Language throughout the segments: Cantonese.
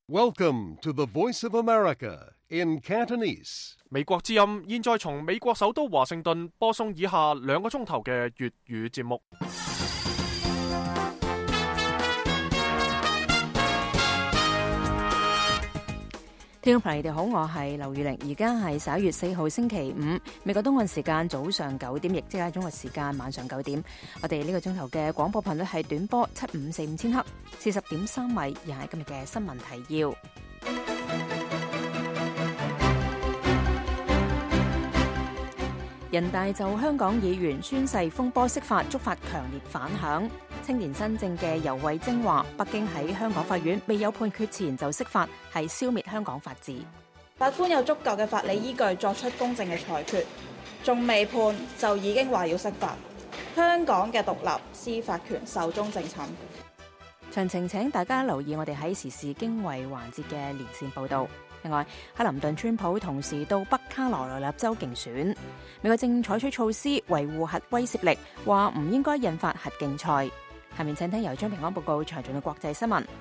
Welcome to the Voice of America in Cantonese. 美國之音現在從美國首都華盛頓播送以下2個鐘頭嘅粵語節目。 聽眾朋友，你哋好，我係劉宇玲，而家係11月4號星期五，美國東岸時間早上9點，亦即係中國時間晚上9點。我哋呢個鐘頭嘅廣播頻率係短波7545000赫，40.3米，又係今日嘅新聞提要。人大就香港議員宣誓風波釋法觸發強烈反響。青年新政嘅游蕙禎話，北京喺香港法院未有判決前就釋法，係消滅香港法治。 法官有足夠嘅法理依據作出公正嘅裁決，仲未判就已經話要釋法。香港嘅獨立司法權壽終正寢。 詳情請大家留意我哋喺時事經緯環節嘅連線報導。另外，克林頓川普同時到北卡羅來納州競選，美國正採取措施維護核威懾力，話唔應該引發核競賽。下面請聽由張平安報告詳盡嘅國際新聞。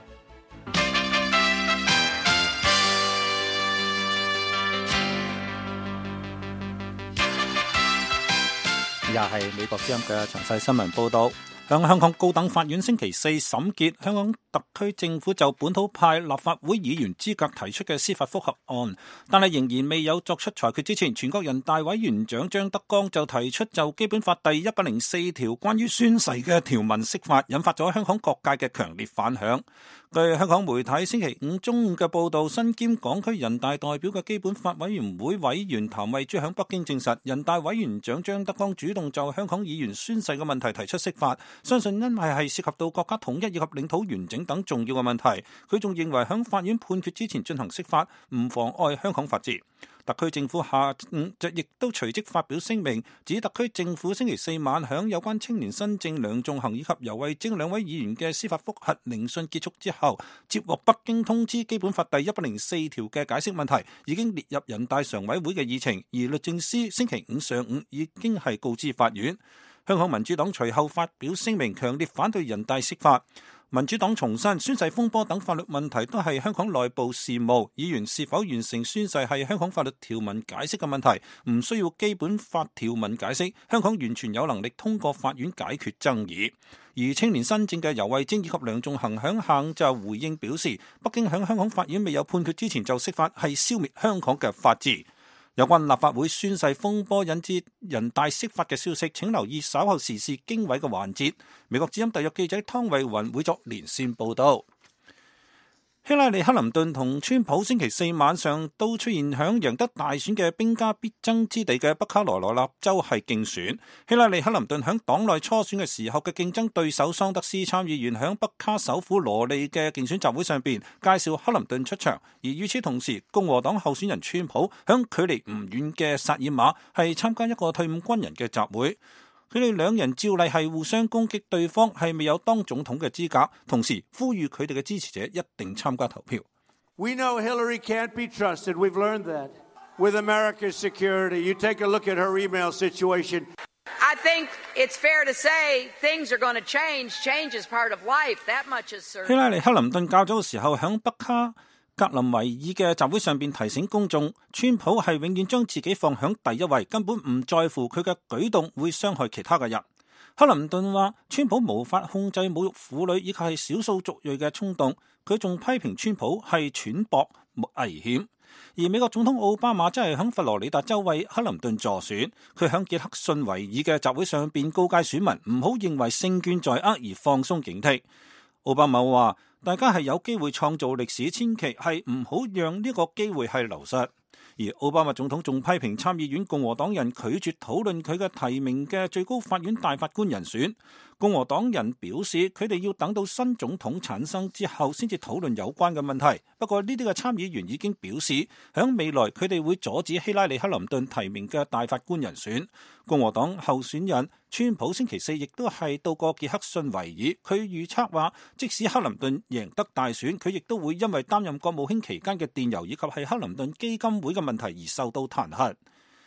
又係美國之音嘅詳細新聞報道。向香港高等法院星期四審結香港特區政府就本土派立法會議員資格提出嘅司法覆核案，但係仍然未有作出裁決之前，全國人大委員長張德江就提出就基本法第104條關於宣誓嘅條文釋法，引發咗香港各界嘅強烈反響。據香港媒體星期五中午嘅報道，身兼港區人大代表嘅基本法委員會委員譚惠珠喺北京證實，人大委員長張德江主動就香港議員宣誓嘅問題提出釋法，相信因為係涉及到國家統一以及領土完整等重要嘅問題。佢仲認為喺法院判決之前進行釋法唔妨礙香港法治。特區政府下午就亦都隨即發表聲明，指特區政府星期四晚響有關青年新政梁頌恆以及游蕙禎兩位議員嘅司法覆核聆訊結束之後，接獲北京通知基本法第104條嘅解釋問題已經列入人大常委會嘅議程，而律政司星期五上午已經係告知法院。香港民主黨隨後發表聲明，強烈反對人大釋法。民主黨重申，宣誓風波等法律問題都係香港內部事務，議員是否完成宣誓係香港法律條文解釋嘅問題，唔需要基本法條文解釋，香港完全有能力通過法院解決爭議。而青年新政嘅游蕙禎以及梁頌恆響下午就回應表示，北京響香港法院未有判決之前就釋法係消滅香港嘅法治。有關立法會宣誓風波引致人大釋法嘅消息，請留意稍後時事經緯嘅環節。美國之音特約記者湯慧雲會作連線報道。希拉里克林頓同川普星期四晚上都出現響贏得大選嘅兵家必爭之地嘅北卡羅來納州係競選。希拉里克林頓響黨內初選嘅時候嘅競爭對手桑德斯參議員響北卡首府羅利嘅競選集會上邊介紹克林頓出場，而與此同時，共和黨候選人川普響距離唔遠嘅薩爾馬係參加一個退伍軍人嘅集會。佢哋兩人照例係互相攻擊對方係未有當總統嘅資格，同時呼籲佢哋嘅支持者一定參加投票。 We know Hillary can't be trusted. We've learned that. With America's security, you take a look at her email situation. I think it's fair to say things are going to change. Change is part of life. That much is certain. 希拉里克林頓較早嘅時候響北卡格林維爾嘅集會上邊提醒公眾，川普係永遠將自己放響第一位，根本唔在乎佢嘅舉動會傷害其他嘅人。克林頓話，川普無法控制侮辱婦女以及係少數族裔嘅衝動，佢仲批評川普係淺薄危險。而美國總統奧巴馬真係響佛羅里達州為克林頓助選，佢響傑克遜維爾嘅集會上邊告誡選民唔好認為勝券在握而放鬆警惕。奧巴馬話，大家係有機會創造歷史，千祈係唔好讓呢個機會係流失。而奧巴馬總統仲批評參議院共和黨人拒絕討論佢嘅提名嘅最高法院大法官人選。共和黨人表示，佢哋要等到新總統產生之後先至討論有關嘅問題。不過呢啲嘅參議員已經表示，響未來佢哋會阻止希拉里克林頓提名嘅大法官人選。共和黨候選人川普星期四亦都係到過傑克遜維爾，佢預測話，即使克林頓贏得大選，佢亦都會因為擔任國務卿期間嘅電郵以及係克林頓基金會嘅問題而受到彈劾。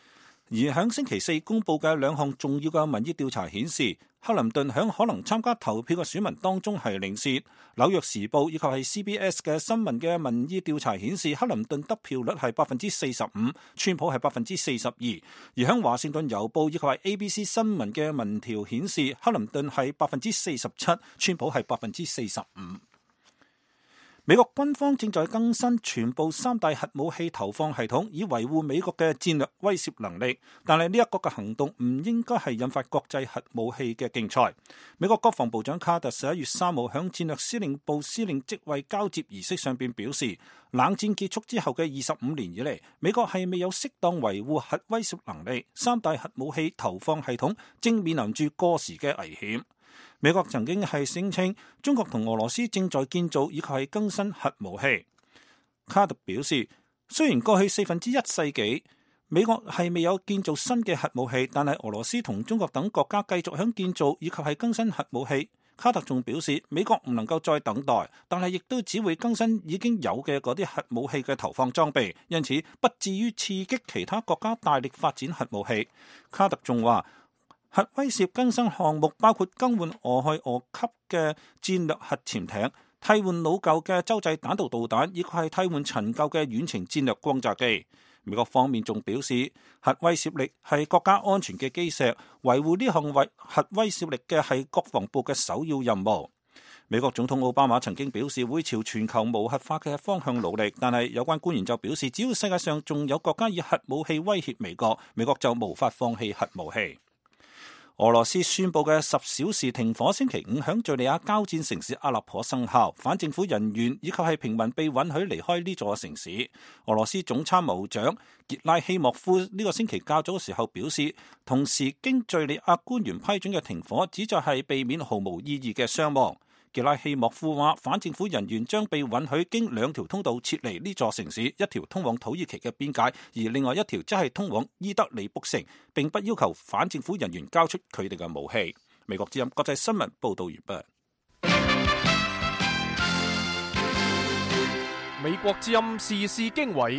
而響星期四公佈嘅兩項重要嘅民意調查顯示，克林頓響可能參加投票嘅選民當中係領先。紐約時報以及係 CBS 嘅新聞嘅民意調查顯示，克林頓得票率係45%，川普係42%。而響華盛頓郵報以及係 ABC 新聞嘅民調顯示，克林頓係47%，川普係45%。美國軍方正在更新全部3大核武器投放系統，以維護美國嘅戰略威懾能力。但係呢一個嘅行動唔應該係引發國際核武器嘅競賽。美國國防部長卡特11月3號響戰略司令部司令職位交接儀式上邊表示，冷戰結束之後嘅25年以嚟，美國係未有適當維護核威懾能力，3大核武器投放系統正面臨住過時嘅危險。美國曾經係聲稱中國同俄羅斯正在建造以及係更新核武器。卡特表示，雖然過去1/4世紀美國係未有建造新嘅核武器，但係俄羅斯同中國等國家繼續響建造以及係更新核武器。卡特仲表示，美國唔能夠再等待，但係亦都只會更新已經有嘅嗰啲核武器嘅投放裝備，因此不至於刺激其他國家大力發展核武器。卡特仲話，核威懾更新項目包括更換俄亥俄級嘅戰略核潛艇、替換老舊嘅洲際彈道導彈，以及係替換陳舊嘅遠程戰略轟炸機。美國方面仲表示，核威懾力係國家安全嘅基石，維護呢項核威懾力嘅係國防部嘅首要任務。美國總統奧巴馬曾經表示會朝全球無核化嘅方向努力，但係有關官員就表示，只要世界上仲有國家以核武器威脅美國，美國就無法放棄核武器。俄羅斯宣布嘅10小時停火星期五響敘利亞交戰城市阿勒頗生效，反政府人員以及係平民被允許離開呢座城市。俄羅斯總參謀長傑拉希莫夫呢個星期較早嘅時候表示，同時經敘利亞官員批准嘅停火，旨在係避免毫無意義嘅傷亡。傑拉希莫夫話，反政府人員將被允許經2條通道撤離呢座城市，一條通往土耳其嘅邊界，而另外一條則係通往伊德利卜城，並不要求反政府人員交出佢哋嘅武器。美國之音國際新聞報道完畢。 美國之音時事經緯，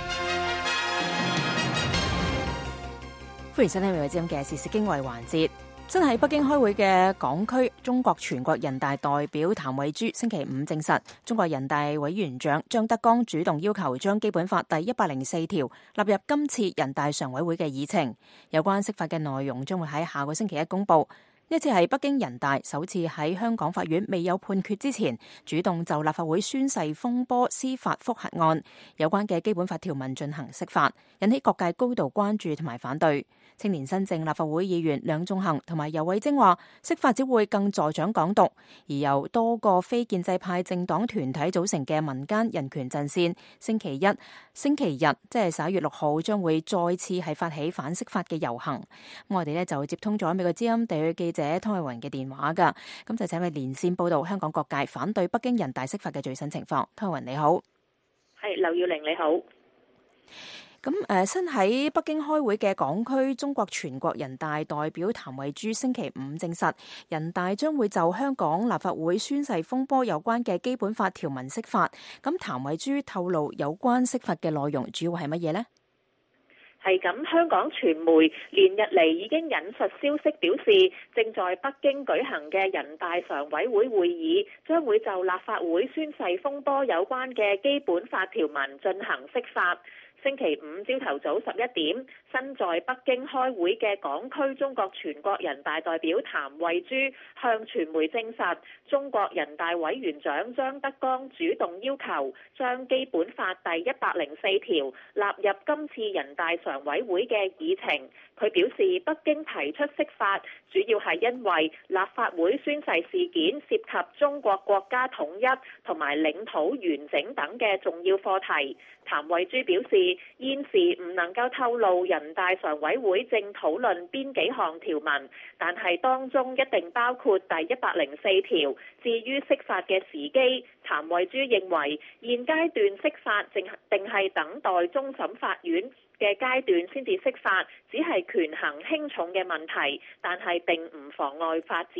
歡迎收聽美國之音嘅時事經緯環節。身喺北京開會嘅港區中國全國人大代表譚惠珠星期五證實，中國人大委員長張德江主動要求將基本法第104條納入今次人大常委會嘅議程，有關釋法嘅內容將會喺下個星期一公佈。呢次係北京人大首次喺香港法院未有判決之前，主動就立法會宣誓風波司法覆核案有關嘅基本法條文進行釋法，引起各界高度關注同埋反對。青年新政立法會議員梁頌恆同埋游蕙禎話，釋法只會更助長港獨，而由多個非建制派政黨團體組成嘅民間人權陣線，星期日即係11月6號將會再次係發起反釋法嘅遊行。我哋呢就接通咗美國之音地區記者湯慧雲嘅電話噶，咁就請佢連線報道香港各界反對北京人大釋法嘅最新情況。湯慧雲你好。 係劉耀玲你好。 咁身喺北京開會嘅港區中國全國人大代表譚惠珠星期五證實，人大將會就香港立法會宣誓風波有關嘅基本法條文釋法。咁譚惠珠透露有關釋法嘅內容主要係乜嘢呢？ 係咁，香港傳媒連日嚟已經引述消息表示，正在北京舉行嘅人大常委會會議將會就立法會宣誓風波有關嘅基本法條文進行釋法。星期五朝頭早11點，身在北京開會嘅港區中國全國人大代表譚惠珠向傳媒證實，中國人大委員長張德江主動要求將基本法第104條納入今次人大常委會嘅議程。佢表示，北京提出釋法主要係因為立法會宣誓事件涉及中國國家統一同埋領土完整等嘅重要課題。譚惠珠表示，現時唔能夠透露人大常委會正討論邊幾項條文，但係當中一定包括第104條。至於釋法嘅時機，譚惠珠認為現階段釋法定係等待終審法院嘅階段先至釋法，只係權衡輕重嘅問題，但係並唔妨礙法治㗎。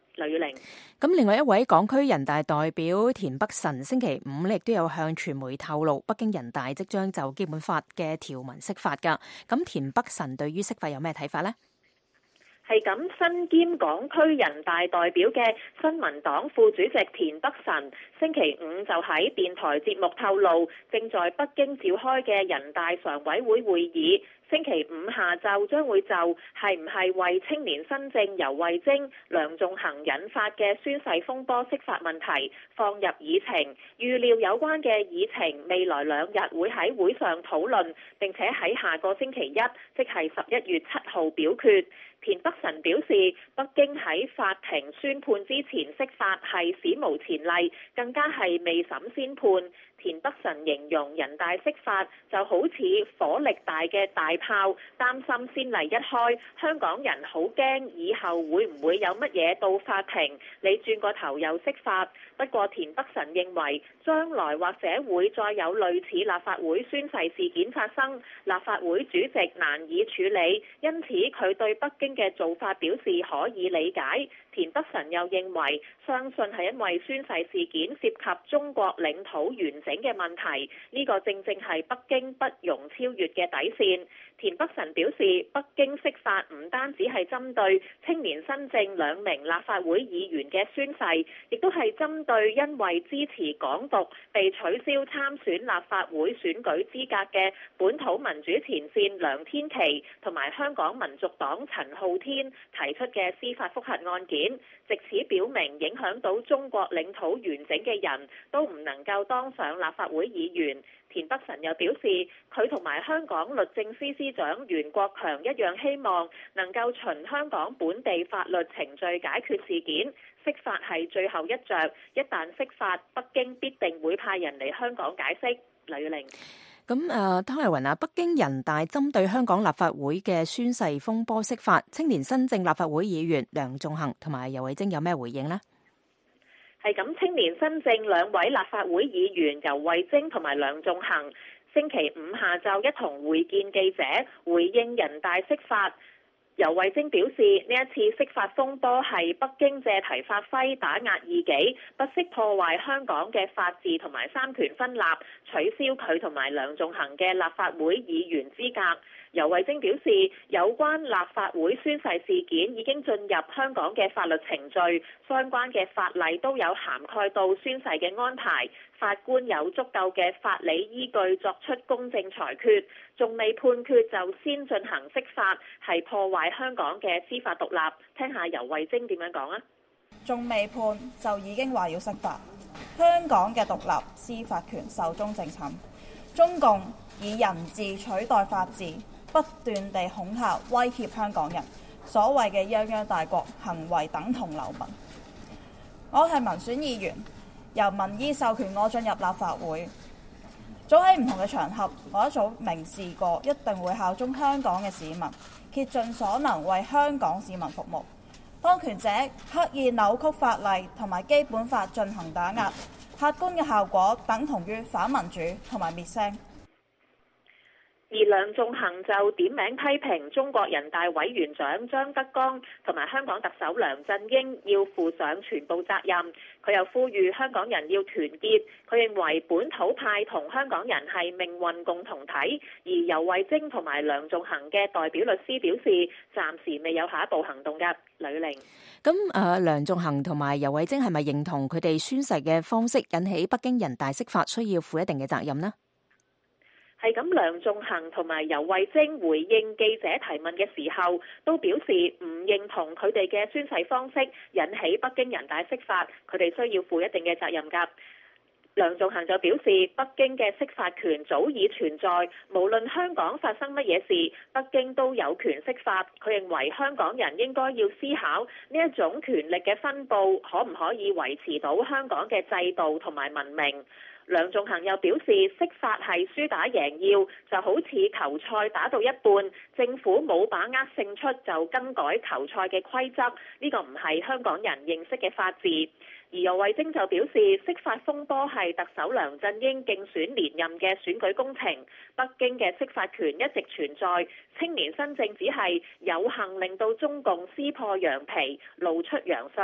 呂宇玲。 咁另外一位港區人大代表田北辰星期五亦都有向傳媒透露，北京人大即將就基本法嘅條文釋法㗎。咁田北辰對於釋法有咩睇法呢？ 係咁，身兼港區人大代表嘅新民黨副主席田北辰星期五就喺電台節目透露，正在北京召開嘅人大常委會會議，星期五下晝將會就係唔係為青年新政游蕙禎、梁頌恆引發嘅宣誓風波釋法問題放入議程，預料有關嘅議程未來2日會喺會上討論，並且喺下個星期一，即係11月7號表決。田北辰表示，北京喺法庭宣判之前釋法係史無前例，更加係未審先判。田北辰形容人大釋法就好似火力大嘅大炮，擔心先例一開，香港人好驚以後會唔會有乜嘢到法庭，你轉個頭又釋法。不過田北辰認為將來或者會再有類似立法會宣誓事件發生，立法會主席難以處理，因此佢對北京嘅做法表示可以理解。田北辰又認為，相信係因為宣誓事件涉及中國領土完整嘅問題，呢個正正係北京不容超越嘅底線。田北辰表示，北京釋法唔單止係針對青年新政2名立法會議員嘅宣誓，亦都係針對因為支持港獨被取消參選立法會選舉資格嘅本土民主前線梁天琦同埋香港民族黨陳浩天提出嘅司法覆核案件，藉此表明影響到中國領土完整嘅人都唔能夠當上立法會議員。田北辰又表示，佢同埋香港律政司司長袁國強一樣，希望能夠循香港本地法律程序解決事件。釋法係最後一着，一旦釋法，北京必定會派人嚟香港解釋。呂宇玲。 咁湯麗雲啊，北京人大針對香港立法會嘅宣誓風波釋法，青年新政立法會議員梁頌恆同埋游蕙禎有咩回應呢？ 係咁，青年新政2位立法會議員游蕙禎同埋梁頌恆星期五下晝一同會見記者，回應人大釋法。游蕙禎表示，呢一次釋法風波係北京借題發揮，打壓異己，不惜破壞香港嘅法治同埋三權分立，取消佢同埋梁頌恆嘅立法會議員資格。游蕙禎表示，有關立法會宣誓事件已經進入香港嘅法律程序，相關嘅法例都有涵蓋到宣誓嘅安排，法官有足夠嘅法理依據作出公正裁決，仲未判決就先進行釋法，係破壞香港嘅司法獨立。聽下游蕙禎點樣講啊？ 仲未判就已經話要釋法，香港嘅獨立司法權壽終正寢，中共以人治取代法治，不斷地恐嚇威脅香港人，所謂嘅泱泱大國行為等同流民。我係民選議員，由民意授權我進入立法會。早喺唔同嘅場合，我一早明示過一定會效忠香港嘅市民，竭盡所能為香港市民服務。當權者刻意扭曲法例同埋基本法進行打壓，客觀嘅效果等同於反民主同埋滅聲。 而梁頌恆就點名批評中國人大委員長張德江同埋香港特首梁振英要負上全部責任。佢又呼籲香港人要團結。佢認為本土派同香港人係命運共同體。而游蕙禎同埋梁頌恆嘅代表律師表示，暫時未有下一步行動㗎。呂玲。 咁梁頌恆同埋游蕙禎係咪認同佢哋宣誓嘅方式引起北京人大釋法，需要負一定嘅責任呢？ 係咁，梁頌恆同埋游蕙禎回應記者提問嘅時候，都表示唔認同佢哋嘅宣誓方式引起北京人大釋法，佢哋需要負一定嘅責任㗎。梁頌恆就表示，北京嘅釋法權早已存在，無論香港發生乜嘢事，北京都有權釋法。佢認為香港人應該要思考呢一種權力嘅分佈，可唔可以維持到香港嘅制度同埋文明。梁頌恆又表示，釋法係輸打贏要，就好似球賽打到一半，政府冇把握勝出就更改球賽嘅規則，呢個唔係香港人認識嘅法治。而游蕙禎就表示，釋法風波係特首梁振英競選連任嘅選舉工程，北京嘅釋法權一直存在，青年新政只係有幸令到中共撕破羊皮，露出洋相。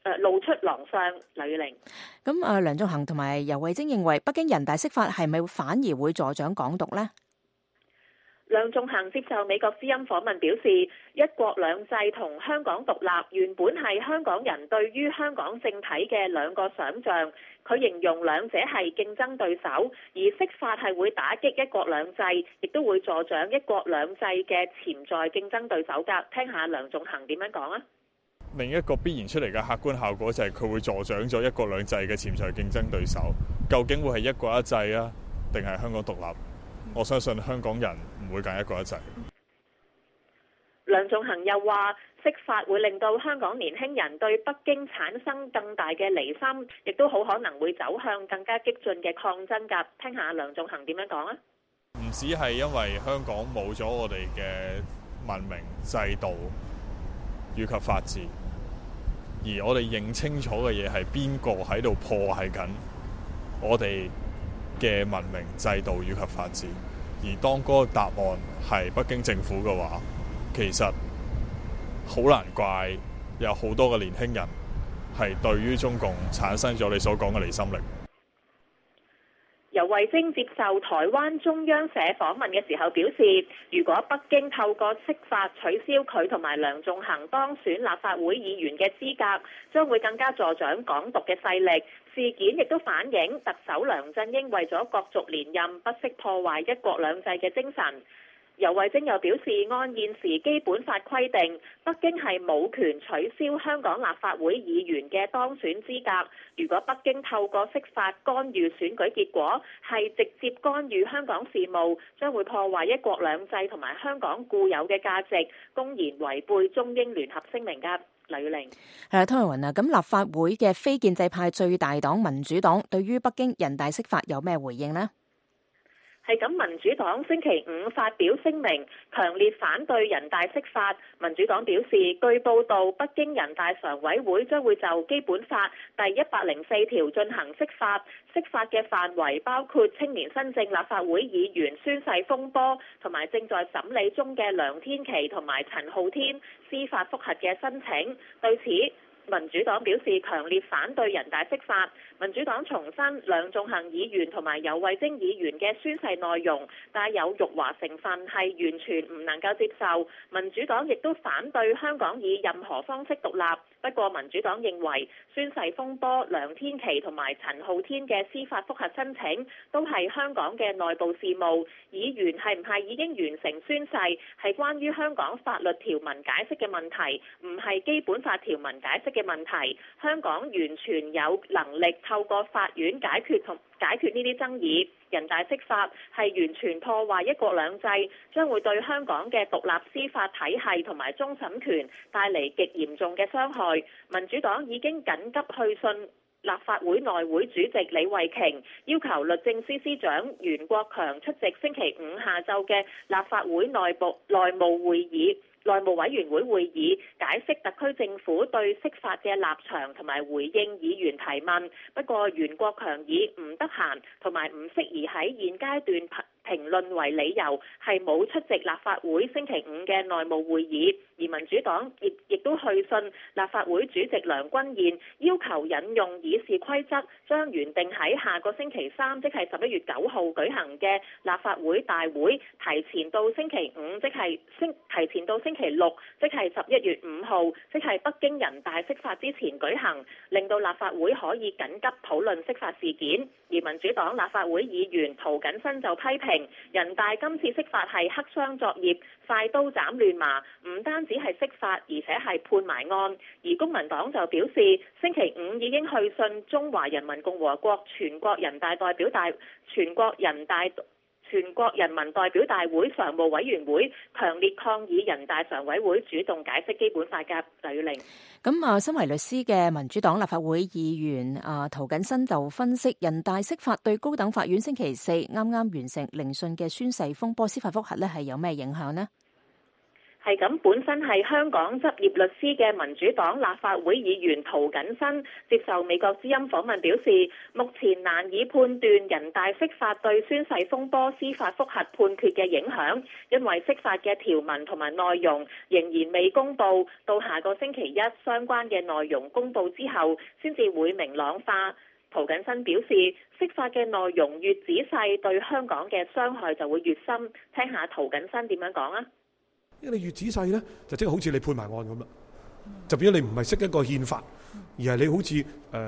露出狼相。劉宇玲。 咁梁頌恆同埋游蕙禎認為北京人大釋法係咪反而會助長港獨呢？ 梁頌恆接受美國之音訪問表示，一國兩制同香港獨立原本係香港人對於香港政體嘅兩個想像。佢形容兩者係競爭對手，而釋法係會打擊一國兩制，亦都會助長一國兩制嘅潛在競爭對手㗎。聽下梁頌恆點樣講啊！ 另一個必然出嚟嘅客觀效果就係佢會助長咗一國兩制嘅潛在競爭對手。究竟會係一國一制啊，定係香港獨立？我相信香港人唔會揀一國一制。 梁頌恆又話，釋法會令到香港年輕人對北京產生更大嘅離心，亦都好可能會走向更加激進嘅抗爭㗎。聽下梁頌恆點樣講啊！ 唔止係因為香港冇咗我哋嘅文明制度以及法治，而我哋認清楚嘅嘢係邊個喺度破壞緊我哋嘅文明制度以及法治，而當嗰個答案係北京政府嘅話，其實好難怪有好多嘅年輕人係對於中共產生咗你所講嘅離心力。 游蕙禎接受台灣中央社訪問嘅時候表示，如果北京透過釋法取消佢同埋梁頌恆當選立法會議員嘅資格，將會更加助長港獨嘅勢力。事件亦都反映特首梁振英為咗角逐連任，不惜破壞一國兩制嘅精神。游蕙禎又表示，按現時基本法規定，北京係冇權取消香港立法會議員嘅當選資格。如果北京透過釋法干預選舉結果，係直接干預香港事務，將會破壞一國兩制同埋香港固有嘅價值，公然違背中英聯合聲明㗎。黎宇玲。 係啦，湯慧雲啊，咁立法會嘅非建制派最大黨民主黨對於北京人大釋法有咩回應呢？ 係咁，民主黨星期五發表聲明，強烈反對人大釋法。民主黨表示，據報道，北京人大常委會將會就基本法第104條進行釋法。釋法嘅範圍包括青年新政立法會議員宣誓風波，同埋正在審理中嘅梁天琦同埋陳浩天司法覆核嘅申請。對此，民主黨表示強烈反對人大釋法。民主黨重申梁頌恆議員同埋游蕙禎議員嘅宣誓內容帶有辱華成分，係完全唔能夠接受。民主黨亦都反對香港以任何方式獨立。不過民主黨認為宣誓風波、梁天琦同埋陳浩天嘅司法覆核申請都係香港嘅內部事務，議員係唔係已經完成宣誓係關於香港法律條文解釋嘅問題，唔係基本法條文解釋嘅問題。香港完全有能力透過法院解決呢啲爭議。人大釋法係完全破壞一國兩制，將會對香港嘅獨立司法體系同埋終審權帶嚟極嚴重嘅傷害。民主黨已經緊急去信立法會內會主席李慧瓊，要求律政司司長袁國強出席星期五下晝嘅立法會內務委員會會議，解釋特區政府對釋法嘅立場同埋回應議員提問。不過袁國強以唔得閒同埋唔適宜喺現階段評論為理由，係冇出席立法會星期五嘅內務會議。而民主黨亦都去信立法會主席梁君彥，要求引用議事規則，將原定喺下個星期三，即係11月9號舉行嘅立法會大會提前到星期五，提前到星期六，即係11月5號，即係北京人大釋法之前舉行，令到立法會可以緊急討論釋法事件。而民主黨立法會議員涂謹申就批評人大今次釋法係黑箱作業、快刀斬亂麻，唔單止係釋法，而且係判埋案。而公民黨就表示，星期五已經去信中華人民共和國全國人民代表大會常務委員會，強烈抗議人大常委會主動解釋基本法嘅黎令。 咁身為律師嘅民主黨立法會議員涂謹申就分析，人大釋法對高等法院星期四啱啱完成聆訊嘅宣誓風波司法覆核咧係有咩影響呢？ 係咁，本身係香港執業律師嘅民主黨立法會議員涂謹申接受美國之音訪問表示，目前難以判斷人大釋法對宣誓風波司法覆核判決嘅影響，因為釋法嘅條文同埋內容仍然未公佈，到下個星期一相關嘅內容公佈之後，先至會明朗化。涂謹申表示，釋法嘅內容越仔細，對香港嘅傷害就會越深。聽下涂謹申點樣講啊！ 因為你越仔細咧，就即係好似你判埋案咁啦，就變咗你唔係識一個憲法，而係你好似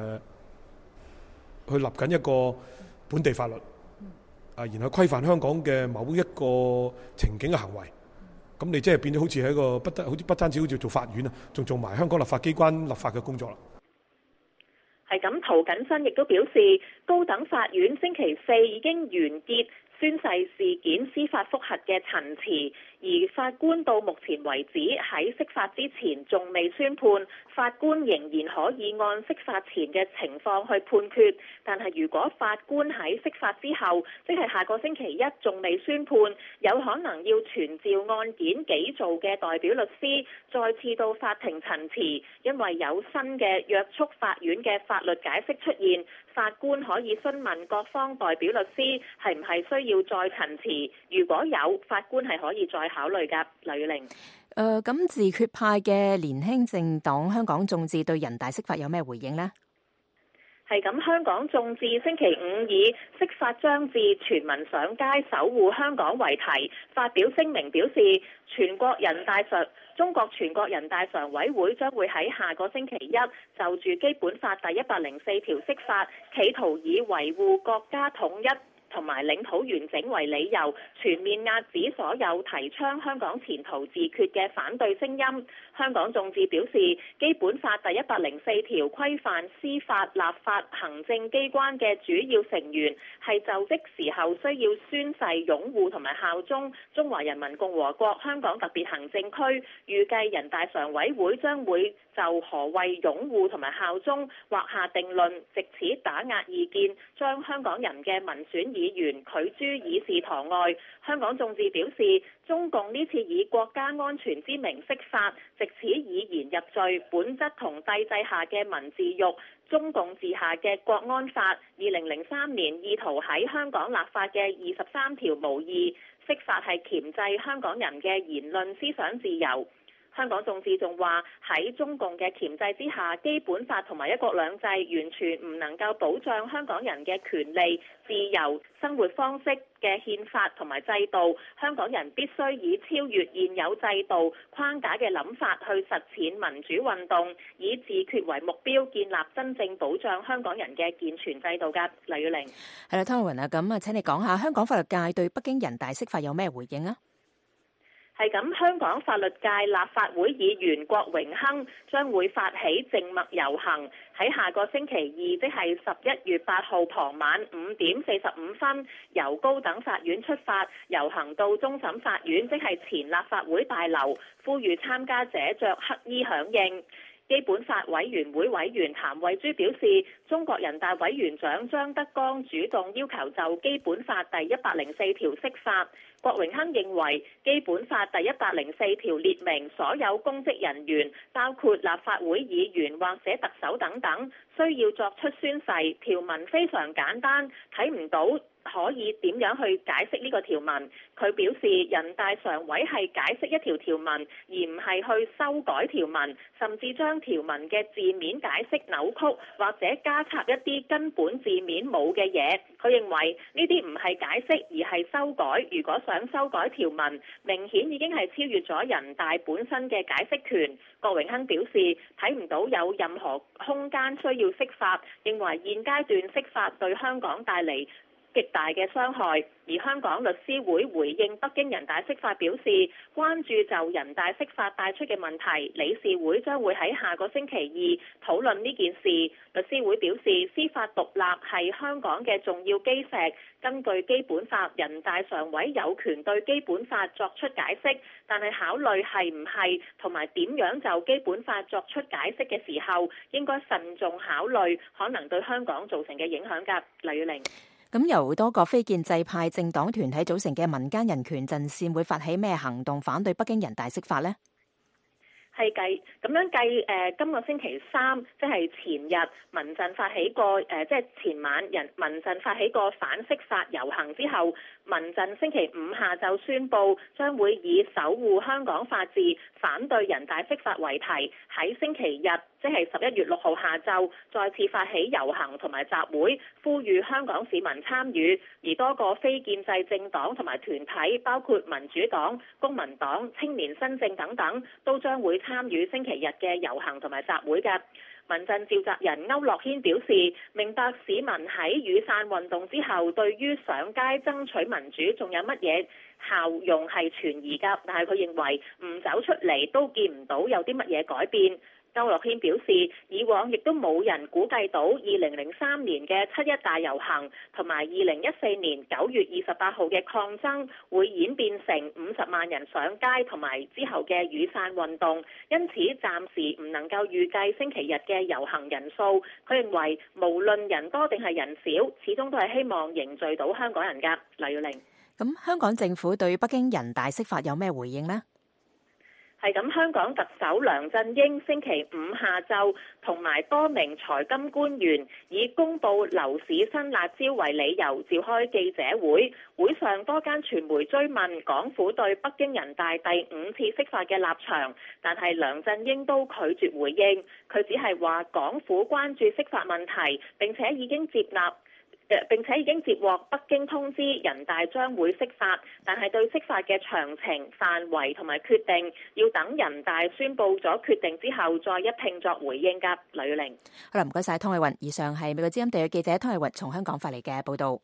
去立緊一個本地法律，然後規範香港嘅某一個情景嘅行為。咁你即係變咗好似係一個不單止好似做法院啊，仲做埋香港立法機關立法嘅工作啦。 係咁，涂謹申亦都表示，高等法院星期4已經完結宣誓事件司法覆核嘅陳詞，而法官到目前為止喺釋法之前仲未宣判，法官仍然可以按釋法前嘅情況去判決。但係如果法官喺釋法之後，即係下個星期一仲未宣判，有可能要傳召案件己做嘅代表律師再次到法庭陳詞，因為有新嘅約束法院嘅法律解釋出現，法官可以詢問各方代表律師係唔係需要再陳詞，如果有，法官係可以再考慮㗎。黎雨玲， 咁自決派嘅年輕政黨香港眾志對人大釋法有咩回應呢？ 係咁，香港眾志星期5以釋法將至，全民上街守護香港為題，發表聲明表示，中國全國人大常委會將會喺下個星期一就住基本法第104條釋法，企圖以維護國家統一同埋領土完整為理由，全面壓止所有提倡香港前途自決嘅反對聲音。香港眾志表示，基本法第104條規範司法、立法、行政機關嘅主要成員係就職時候需要宣誓擁護同埋效忠中華人民共和國香港特別行政區。預計人大常委會將會就何謂擁護同埋效忠劃下定論，藉此打壓異見，將香港人嘅民選議員拒諸議事堂外。香港眾志表示，中共呢次以國家安全之名釋法，藉此以言入罪，本質同帝制下嘅民治獄、中共治下嘅國安法、2003年意圖喺香港立法嘅23條無異。釋法係鉗制香港人嘅言論思想自由。香港眾志仲話，喺中共嘅鉗制之下，基本法同埋一國兩制完全唔能夠保障香港人嘅權利、自由、生活方式嘅憲法同埋制度。香港人必須以超越現有制度框架嘅諗法去實踐民主運動，以自決為目標，建立真正保障香港人嘅健全制度㗎。黎雨玲， 係啦，湯慧雲啊，咁啊，請你講下香港法律界對北京人大釋法有咩回應啊？ 係咁，香港法律界立法會議員郭榮鏗將會發起靜默遊行，喺下個星期二，即係11月8號傍晚5點45分，由高等法院出發，遊行到終審法院，即係前立法會大樓，呼籲參加者着黑衣響應。基本法委員會委員譚慧珠表示，中國人大委員長張德江主動要求就基本法第104條釋法。郭榮鏗認為，基本法第104條列明所有公職人員，包括立法會議員或者特首等等，需要作出宣誓。條文非常簡單，睇唔到可以點樣去解釋呢個條文。佢表示，人大常委係解釋一條條文，而唔係去修改條文，甚至將條文嘅字面解釋扭曲，或者加插一啲根本字面冇嘅嘢。佢認為呢啲唔係解釋，而係修改。如果想修改條文，明顯已經係超越咗人大本身嘅解釋權。郭榮鏗表示，睇唔到有任何空間需要釋法，認為現階段釋法對香港帶嚟極大嘅傷害。而香港律師會回應北京人大釋法表示，關注就人大釋法帶出嘅問題，理事會將會喺下個星期二討論呢件事。律師會表示，司法獨立係香港嘅重要基石，根據基本法，人大常委有權對基本法作出解釋，但係考慮係唔係同埋點樣就基本法作出解釋嘅時候，應該慎重考慮可能對香港造成嘅影響㗎。黎雨玲。 咁由多個非建制派政黨團體組成嘅民間人權陣線會發起咩行動反對北京人大釋法呢？ 係咁樣計，今個星期三即係前日，民陣發起過即係前晚民陣發起過反釋法遊行之後，民陣星期五下晝宣布將會以守護香港法治、反對人大釋法為題，喺星期日即係11月6號下晝再次發起遊行同埋集會，呼籲香港市民參與。而多個非建制政黨同埋團體，包括民主黨、公民黨、青年新政等等，都將會參與星期日嘅遊行同埋集會嘅。民陣召集人區諾軒表示，明白市民喺雨傘運動之後，對於上街爭取民主仲有乜嘢效用係存疑㗎，但係佢認為唔走出嚟都見唔到有啲乜嘢改變。區諾軒表示，以往亦都冇人估計到2003年嘅七一大遊行同埋2014年9月28號嘅抗爭會演變成50萬人上街同埋之後嘅雨傘運動，因此暫時唔能夠預計星期日嘅遊行人數。佢認為無論人多定係人少，始終都係希望凝聚到香港人㗎。黎耀玲， 咁香港政府對北京人大釋法有咩回應呢？ 係咁，香港特首梁振英星期五下晝同埋多名財金官員以公布樓市新辣招為理由召開記者會，會上多間傳媒追問港府對北京人大第5次釋法嘅立場，但係梁振英都拒絕回應，佢只係話港府關注釋法問題，並且已經接獲北京通知人大將會釋法，但係對釋法嘅詳情、範圍同埋決定，要等人大宣布咗決定之後再一併作回應㗎。黎耀玲， 好啦，唔該晒湯偉雲。以上係美國之音地嘅記者湯偉雲從香港發嚟嘅報導。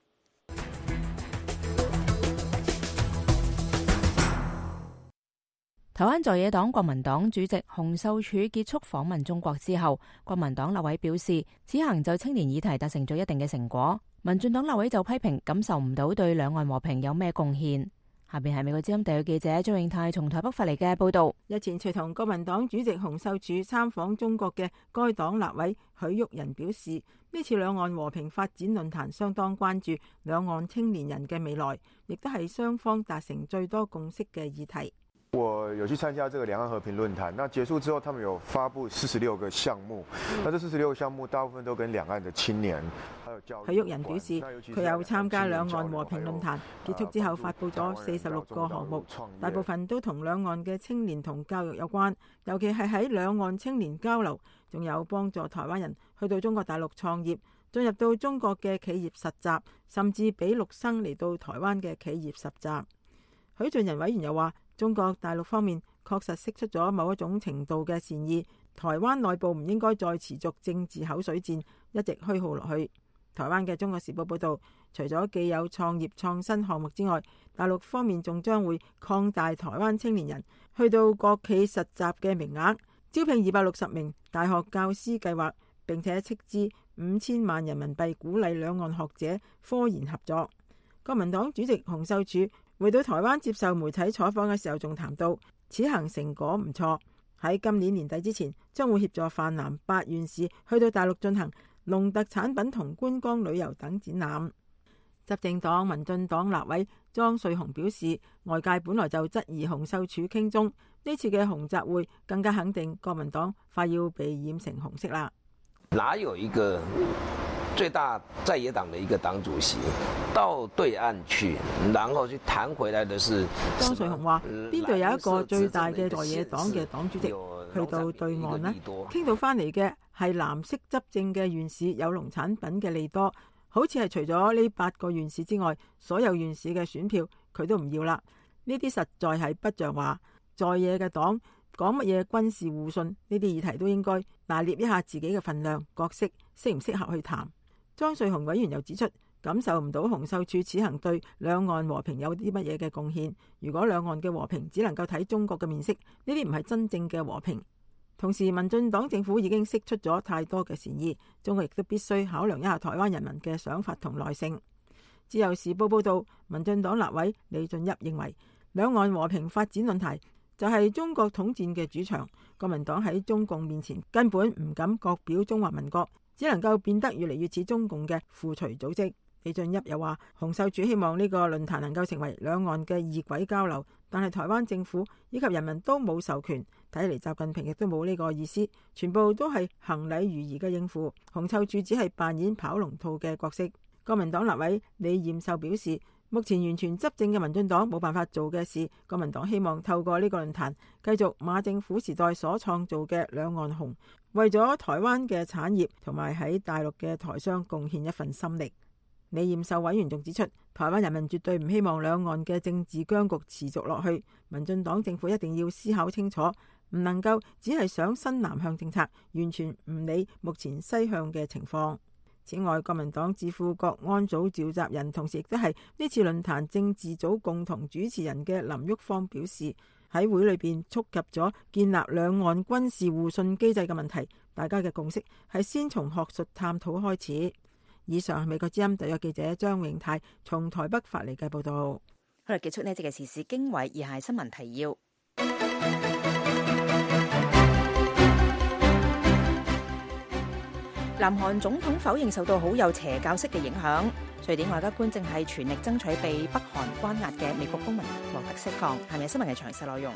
台灣在野黨國民黨主席洪秀柱結束訪問中國之後，國民黨立委表示，此行就青年議題達成咗一定嘅成果。民進黨立委就批評感受唔到對兩岸和平有咩貢獻。下邊係美國之音地嘅記者張永泰從台北發嚟嘅報道。 日前隨同國民黨主席洪秀柱參訪中國嘅該黨立委許旭仁表示，呢次兩岸和平發展論壇相當關注兩岸青年人嘅未來，亦都係雙方達成最多共識嘅議題。 我有去參加這個兩岸和平論壇，那結束之後，他們有發布46個項目，那這46個項目大部分都跟兩岸的青年還有教育。 許旭仁表示，佢有參加兩岸和平論壇，結束之後發布咗46個項目，大部分都同兩岸嘅青年同教育有關，尤其係喺兩岸青年交流，仲有幫助台灣人去到中國大陸創業，進入到中國嘅企業實習，甚至俾陸生嚟到台灣嘅企業實習。許俊仁委員又話，中國大陸方面確實釋出咗某一種程度嘅善意，台灣內部唔應該再持續政治口水戰，一直虛耗落去。台灣嘅《中國時報》報道，除咗既有創業創新項目之外，大陸方面仲將會擴大台灣青年人去到國企實習嘅名額，招聘260名大學教師計劃，並且斥資5000萬人民幣鼓勵兩岸學者科研合作。國民黨主席洪秀柱回到台灣接受媒體採訪嘅時候，仲談到此行成果唔錯，喺今年年底之前將會協助泛南8縣市去到大陸進行農特產品同觀光旅遊等展覽。執政黨民進黨立委莊瑞雄表示，外界本來就質疑洪秀柱傾中，呢次嘅洪集會更加肯定國民黨快要被染成紅色啦。 哪有一個最大在野黨的一個黨主席到對岸去，然後去談回來的是莊瑞雄話，邊度有一個最大嘅在野黨嘅黨主席去到對岸呢？傾到翻嚟嘅係藍色執政嘅縣市有農產品嘅利多，好似係除咗呢8個縣市之外，所有縣市嘅選票佢都唔要啦。呢啲實在係不像話，在野嘅黨講乜嘢軍事互信呢啲議題都應該拿捏一下自己嘅份量角色，適唔適合去談。莊瑞雄委員又指出，感受唔到洪秀柱此行對兩岸和平有啲乜嘢嘅貢獻。如果兩岸嘅和平只能夠睇中國嘅面色，呢啲唔係真正嘅和平。同時，民進黨政府已經釋出咗太多嘅善意，中國亦都必須考量一下台灣人民嘅想法同耐性。自由時報報道，民進黨立委李俊逸認為，兩岸和平發展論壇就係中國統戰嘅主場，國民黨喺中共面前根本唔敢各表中華民國，只能夠變得越嚟越似中共嘅附隨組織。 李俊翕又話，洪秀柱希望呢個論壇能夠成為兩岸嘅異軌交流，但係台灣政府以及人民都冇授權，睇嚟習近平亦都冇呢個意思，全部都係行禮如儀嘅應付。洪秀柱只係扮演跑龍套嘅角色。國民黨立委李彥秀表示，目前完全執政嘅民進黨冇辦法做嘅事，國民黨希望透過呢個論壇繼續馬政府時代所創造嘅兩岸紅，為咗台灣嘅產業同埋喺大陸嘅台商貢獻一份心力。李彥秀委員仲指出，台灣人民絕對唔希望兩岸嘅政治僵局持續落去，民進黨政府一定要思考清楚，唔能夠只係想新南向政策，完全唔理目前西向嘅情況。此外，國民黨智庫國安組召集人，同時亦都係呢次論壇政治組共同主持人嘅林郁方表示，喺會裏邊觸及咗建立兩岸軍事互信機制嘅問題，大家嘅共識係先從學術探討開始。以上係美國之音特約記者張永泰從台北發嚟嘅報道。 好啦，結束呢一節嘅時事經緯，以下係新聞提要。南韓總統否認受到好友邪教式嘅影響。瑞典外交官正係全力爭取被北韓關押嘅美國公民獲得釋放。下面新聞嘅詳細內容。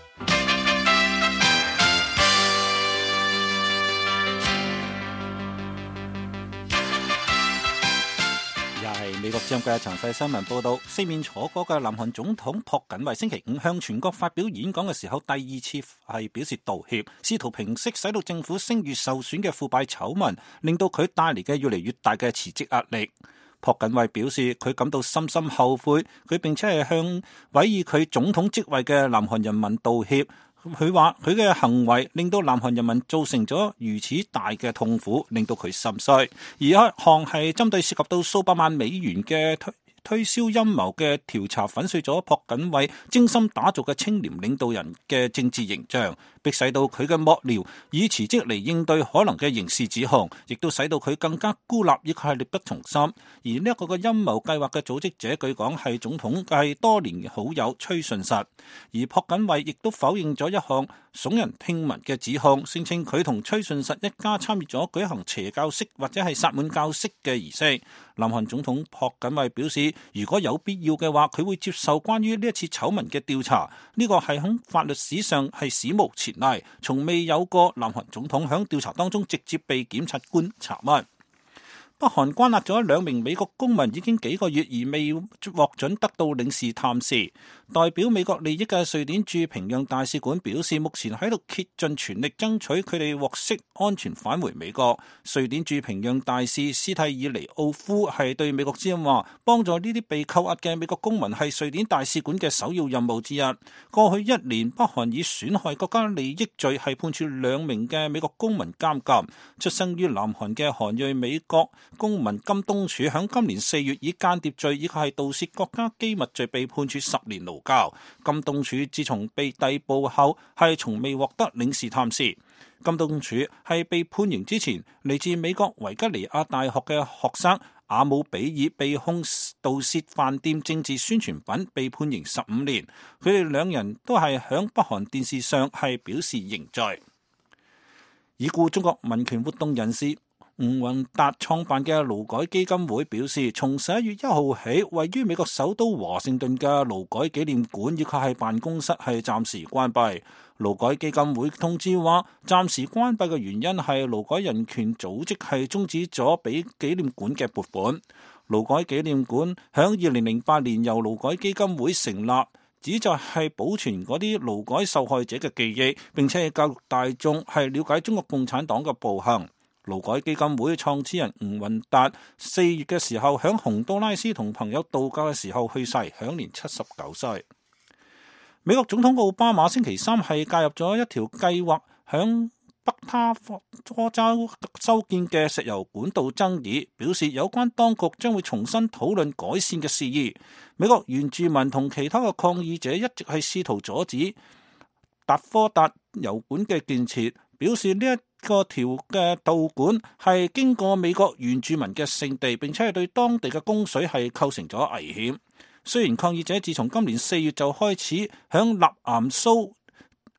係美國之音嘅詳細新聞報道，四面楚歌嘅南韓總統朴槿惠星期五向全國發表演講嘅時候，第二次係表示道歉，試圖平息使到政府聲譽受損嘅腐敗醜聞，令到佢帶嚟嘅越嚟越大嘅辭職壓力。朴槿惠表示佢感到深深後悔，佢並且係向委以佢總統職位嘅南韓人民道歉。佢話佢嘅行為令到南韓人民造成咗如此大嘅痛苦，令到佢心碎。而一項係針對涉及到數百萬美元嘅推銷陰謀嘅調查，粉碎咗朴槿惠精心打造嘅清廉領導人嘅政治形象，迫使到佢嘅幕僚以辭職嚟應對可能嘅刑事指控，亦都使到佢更加孤立，亦係力不從心。而呢一個嘅陰謀計劃嘅組織者，據講係總統係多年嘅好友崔順實。而朴槿惠亦都否認咗一項聳人聽聞嘅指控，聲稱佢同崔順實一家參與咗舉行邪教式或者係薩滿教式嘅儀式。南韓總統朴槿惠表示，如果有必要嘅話，佢會接受關於呢一次醜聞嘅調查。呢個係喺法律史上係史無前例，從未有過南韓總統喺調查當中直接被檢察官查問。北韓關押咗2名美國公民已經幾個月，而未獲准得到領事探視。代表美國利益嘅瑞典駐平壤大使館表示，目前喺度竭盡全力爭取佢哋獲釋安全返回美國。瑞典駐平壤大使斯蒂爾尼奧夫係對美國之音話，幫助呢啲被扣押嘅美國公民係瑞典大使館嘅首要任務之一。過去1年，北韓以損害國家利益罪係判處2名嘅美國公民監禁。出生於南韓嘅韓裔美國公民金東柱響今年4月以間諜罪以及係盜竊國家機密罪被判處10年勞教。金東柱自從被逮捕後係從未獲得領事探視。金東柱係被判刑之前，嚟自美國維吉尼亞大學嘅學生阿姆比爾被控盜竊飯店政治宣傳品，被判刑15年。佢哋2人都係響北韓電視上係表示認罪。已故中國民權活動人士吳宏達創辦嘅勞改基金會表示，從11月1號起，位於美國首都華盛頓嘅勞改紀念館以及係辦公室係暫時關閉。勞改基金會通知話，暫時關閉嘅原因係勞改人權組織係終止咗俾紀念館嘅撥款。勞改紀念館響2008年由勞改基金會成立，旨在係保存嗰啲勞改受害者嘅記憶，並且係教育大眾係了解中國共產黨嘅暴行。勞改基金會創始人吳宏達4月嘅時候響洪都拉斯同朋友度假嘅時候去世，享年79歲。美國總統奧巴馬星期3係介入咗一條計劃響北他科州修建嘅石油管道爭議，表示有關當局將會重新討論改善嘅事宜。美國原住民同其他嘅抗議者一直係試圖阻止達科達油管嘅建設，表示呢一個條嘅導管係經過美國原住民嘅聖地，並且係對當地嘅供水係構成咗危險。雖然抗議者自從今年4月就開始響納岩蘇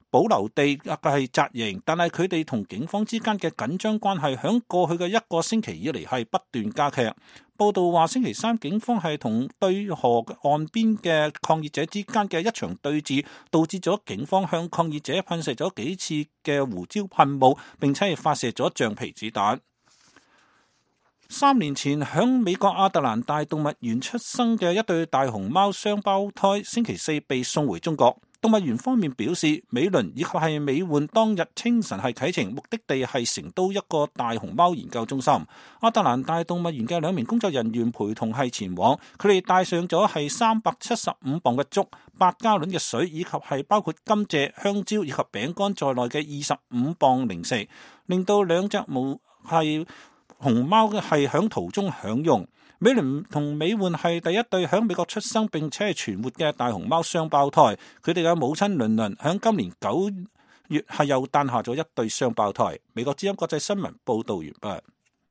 保留地係紮營，但係佢哋同警方之間嘅緊張關係響過去嘅一個星期以嚟係不斷加劇。報道話星期三警方係同對河岸邊嘅抗議者之間嘅一場對峙，導致咗警方向抗議者噴射咗幾次嘅胡椒噴霧，並且係發射咗橡皮子彈。3年前響美國亞特蘭大動物園出生嘅一對大熊貓雙胞胎，星期四被送回中國。動物園方面表示，美倫以及係美煥當日清晨係啟程，目的地係成都一個大熊貓研究中心。亞特蘭大動物園嘅2名工作人員陪同係前往，佢哋帶上咗係375磅嘅竹、8加侖嘅水，以及係包括甘蔗、香蕉以及餅乾在內嘅25磅零食，令到2隻係熊貓係響途中享用。美倫同美煥係第一對響美國出生並且係存活嘅大熊貓雙胞胎，佢哋嘅母親倫倫響今年9月係又誕下咗一對雙胞胎。美國之音國際新聞報道完畢。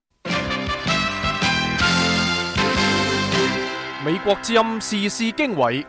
美國之音時事經緯，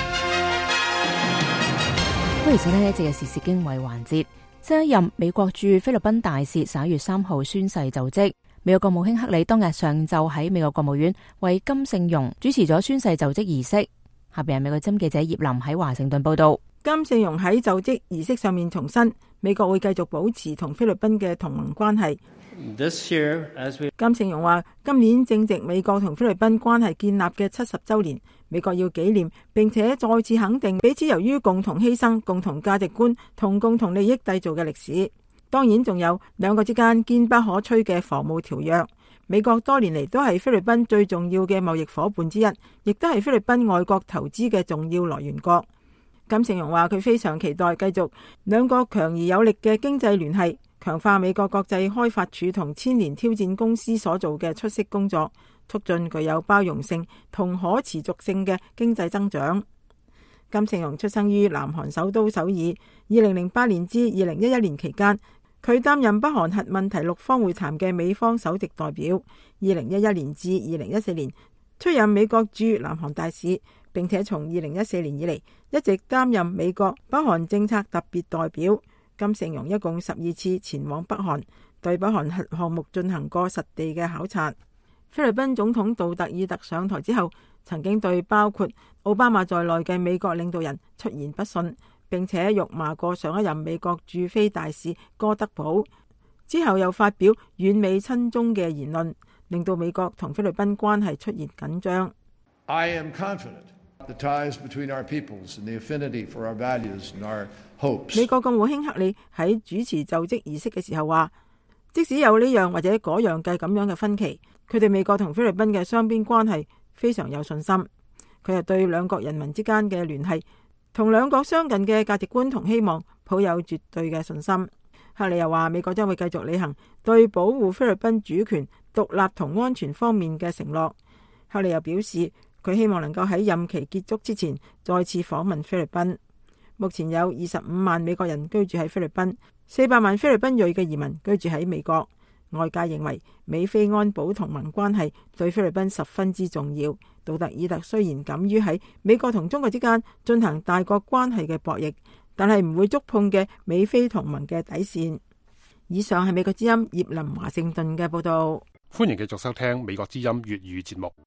歡迎收聽呢一節嘅時事經緯環節。新一任美國駐菲律賓大使11月3號宣誓就職。美國國務卿克里當日上晝喺美國國務院為金聖容主持咗宣誓就職儀式。下邊係美國之音記者葉林喺華盛頓報道。 金聖容喺就職儀式上面重申，美國會繼續保持同菲律賓嘅同盟關係。金聖容話，今年正值美國同菲律賓關係建立嘅70週年，美國要紀念並且再次肯定彼此由於共同犧牲、共同價值觀同共同利益締造嘅歷史。當然仲有兩國之間堅不可摧嘅防務條約。美國多年嚟都係菲律賓最重要嘅貿易夥伴之一，亦都係菲律賓外國投資嘅重要來源國。金聖容話佢非常期待繼續兩國強而有力嘅經濟聯繫，強化美國國際開發署同千年挑戰公司所做嘅出色工作，促進具有包容性同可持續性嘅經濟增長。金聖容出生於南韓首都首爾，2008年至2011年期間，佢擔任北韓核問題6方會談嘅美方首席代表。2011年至2014年出任美國駐南韓大使，並且從2014年以嚟一直擔任美國北韓政策特別代表。金聖容一共12次前往北韓，對北韓核項目進行過實地嘅考察。菲律賓總統杜特爾特上台之後，曾經對包括奧巴馬在內嘅美國領導人出言不遜，並且辱罵過上一任美國駐菲大使哥德堡。之後又發表遠美親中嘅言論，令到美國同菲律賓關係出現緊張。 I am confident the ties between our peoples and the affinity for our values and our hopes. 美國國務卿克里喺主持就職儀式嘅時候話，即使有呢樣或者嗰樣嘅咁樣嘅分歧，佢對美國同菲律賓嘅雙邊關係非常有信心。佢又對兩國人民之間嘅聯繫同兩國相近嘅價值觀同希望抱有絕對嘅信心。克里又話，美國將會繼續履行對保護菲律賓主權、獨立同安全方面嘅承諾。克里又表示，佢希望能夠喺任期結束之前再次訪問菲律賓。目前有25萬美國人居住喺菲律賓，400萬菲律賓裔嘅移民居住喺美國。外界認為美菲安保同盟關係對菲律賓十分之重要。杜特爾特雖然敢於喺美國同中國之間進行大國關係嘅博弈，但係唔會觸碰嘅美菲同盟嘅底線。以上係美國之音葉林華盛頓嘅報道。 歡迎繼續收聽美國之音粵語節目。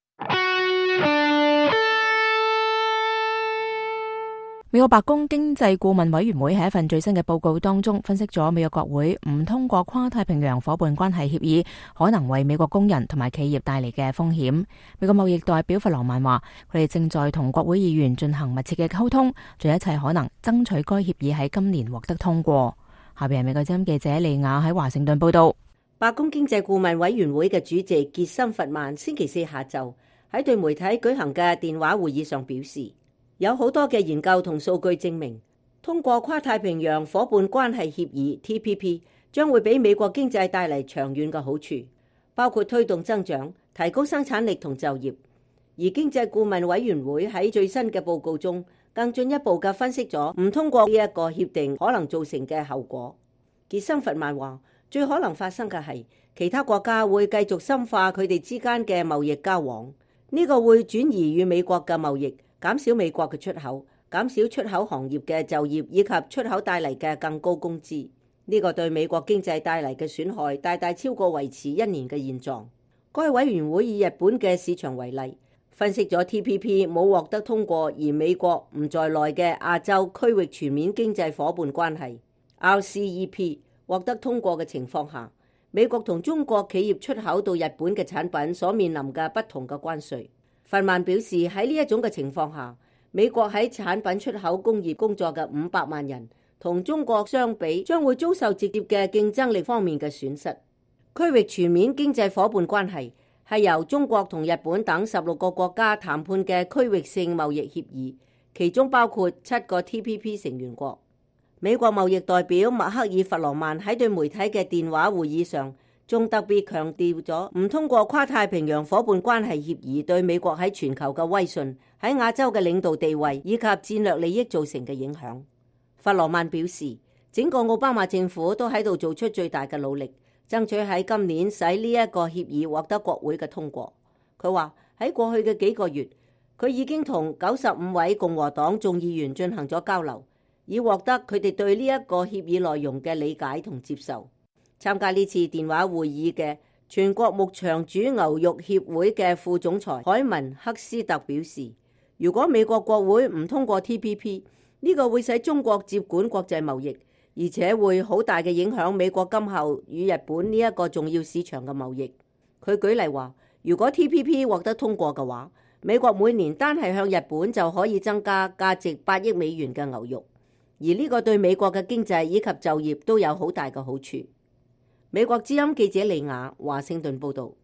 美國白宮經濟顧問委員會喺一份最新嘅報告當中分析咗美國國會唔通過跨太平洋夥伴關係協議可能為美國工人同埋企業帶嚟嘅風險。美國貿易代表弗羅曼話，佢哋正在同國會議員進行密切嘅溝通，盡一切可能爭取該協議喺今年獲得通過。下邊係美國之音記者利亞喺華盛頓報道。 白宮經濟顧問委員會嘅主席傑森弗曼星期四下晝喺對媒體舉行嘅電話會議上表示，有好多嘅研究同數據證明，通過跨太平洋夥伴關係協議 TPP 將會俾美國經濟帶嚟長遠嘅好處，包括推動增長、提高生產力同就業。而經濟顧問委員會喺最新嘅報告中，更進一步嘅分析咗唔通過呢一個協定可能造成嘅後果。傑森弗曼話，最可能發生嘅係其他國家會繼續深化佢哋之間嘅貿易交往，呢個會轉移與美國嘅貿易，減少美國嘅出口， 減少出口行業嘅就業以及出口帶嚟嘅更高工資。呢個對美國經濟帶嚟嘅損害大大超過維持1年嘅現狀。該委員會以日本嘅市場為例，分析咗 TPP 冇獲得通過而美國唔在內嘅亞洲區域全面經濟夥伴關係 RCEP 獲得通過嘅情況下，美國同中國企業出口到日本嘅產品所面臨嘅不同嘅關稅。弗曼表示，喺呢一種嘅情況下，美國喺產品出口工業工作嘅500萬人同中國相比，將會遭受直接嘅競爭力方面嘅損失。區域全面經濟夥伴關係係由中國同日本等16個國家談判嘅區域性貿易協議，其中包括7個 TPP 成員國。美國貿易代表麥克爾弗羅曼喺對媒體嘅電話會議上，仲特別強調咗唔通過跨太平洋夥伴關係協議對美國喺全球嘅威信、喺亞洲嘅領導地位以及戰略利益造成嘅影響。弗羅曼表示，整個奧巴馬政府都喺度做出最大嘅努力，爭取喺今年使呢一個協議獲得國會嘅通過。佢話喺過去嘅幾個月，佢已經同95位共和黨眾議員進行咗交流，以獲得佢哋對呢一個協議內容嘅理解同接受。參加呢次電話會議嘅全國牧場主牛肉協會嘅副總裁海文克斯特表示，如果美國國會唔通過 TPP，呢個會使中國接管國際貿易，而且會好大嘅影響美國今後與日本呢一個重要市場嘅貿易。佢舉例話，如果 TPP 獲得通過嘅話，美國每年單係向日本就可以增加價值8億美元嘅牛肉，而呢個對美國嘅經濟以及就業都有好大嘅好處。美國之音記者李雅華盛頓報道。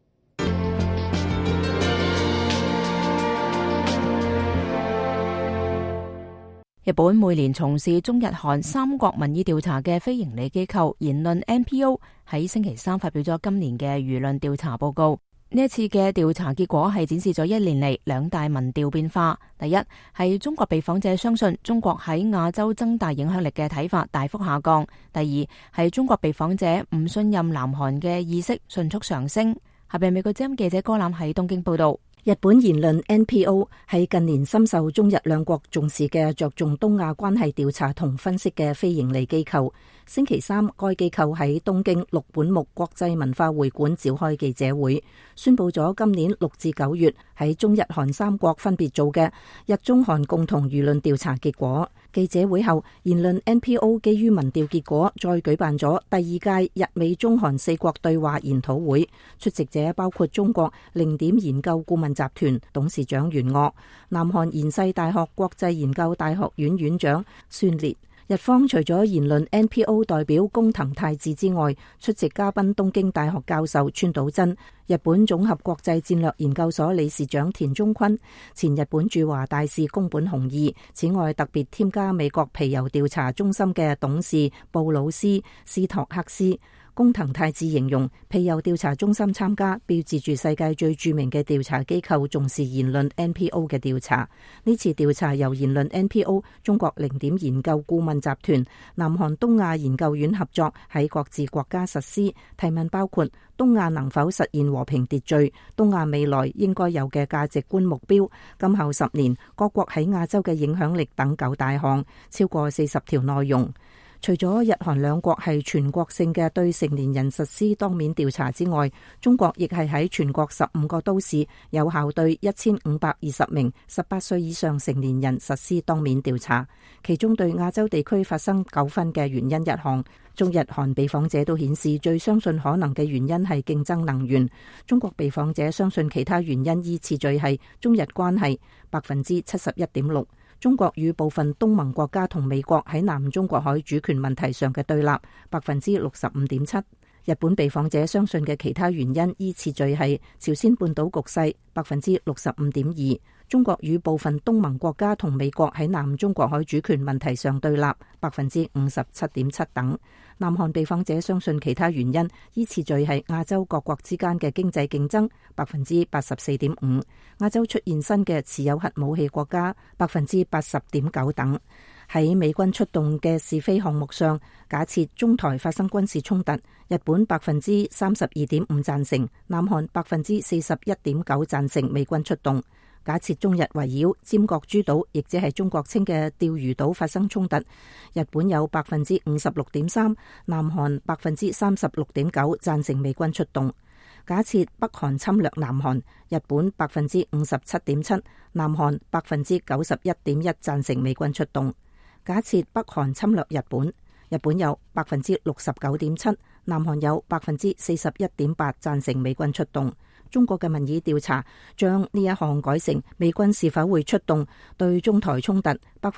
日本每年從事中日韓三國民意調查嘅非營利機構言論 NPO 喺星期三發表咗今年嘅輿論調查報告。呢一次嘅調查結果係展示咗1年嚟2大民調變化。第一係中國被訪者相信中國喺亞洲增大影響力嘅睇法大幅下降。第二係中國被訪者唔信任南韓嘅意識迅速上升。下邊美國之音記者柯攬喺東京報道。 日本言論 NPO 係近年深受中日兩國重視嘅着重東亞關係調查同分析嘅非營利機構。星期三，該機構喺東京六本木國際文化會館召開記者會，宣布咗今年6至9月喺中日韓三國分別做嘅日中韓共同輿論調查結果。記者會後，言論 NPO 基於民調結果，再舉辦咗第2屆日美中韓4國對話研討會，出席者包括中國零點研究顧問集團董事長袁岳、南韓延世大學國際研究大學院院長孫烈。日方除咗言論 NPO 代表工藤太志之外，出席嘉賓東京大學教授川島真、日本總合國際戰略研究所理事長田中坤、前日本駐華大使宮本雄二。此外，特別添加美國皮尤調查中心嘅董事布魯斯斯托克斯。工藤太志形容皮尤調查中心參加，標誌住世界最著名嘅調查機構重視言論 NPO 嘅調查。呢次調查由言論 NPO、中國零點研究顧問集團、南韓東亞研究院合作喺各自國家實施。提問包括東亞能否實現和平秩序、東亞未來應該有嘅價值觀目標、今後10年各國喺亞洲嘅影響力等9大項，超過40條內容。除咗日韓兩國係全國性嘅對成年人實施當面調查之外，中國亦係喺全國15個都市有效對1520名18歲以上成年人實施當面調查。其中對亞洲地區發生糾紛嘅原因一項，中日韓被訪者都顯示最相信可能嘅原因係競爭能源。中國被訪者相信其他原因依次序係中日關係71.6%。中國與部分東盟國家同美國喺南中國海主權問題上嘅對立65.7%。日本被訪者相信嘅其他原因依次序係朝鮮半島局勢65.2%。中國與部分東盟國家同美國喺南中國海主權問題上對立57.7%等。南韓被訪者相信其他原因依次序係亞洲各國之間嘅經濟競爭84.5%，亞洲出現新嘅持有核武器國家80.9%等。喺美軍出動嘅是非項目上，假設中台發生軍事衝突，日本32.5%贊成，南韓41.9%贊成美軍出動。 假設中日圍繞尖閣諸島，亦即係中國稱嘅釣魚島發生衝突，日本有 56.3%， 南韓 36.9% 贊成美軍出動。假設北韓侵略南韓，日本 57.7%， 南韓 91.1% 贊成美軍出動。假設北韓侵略日本，日本有 69.7%， 南韓有 41.8% 贊成美軍出動。中國嘅民意調查將呢一項改成美軍是否會出動對中台衝突，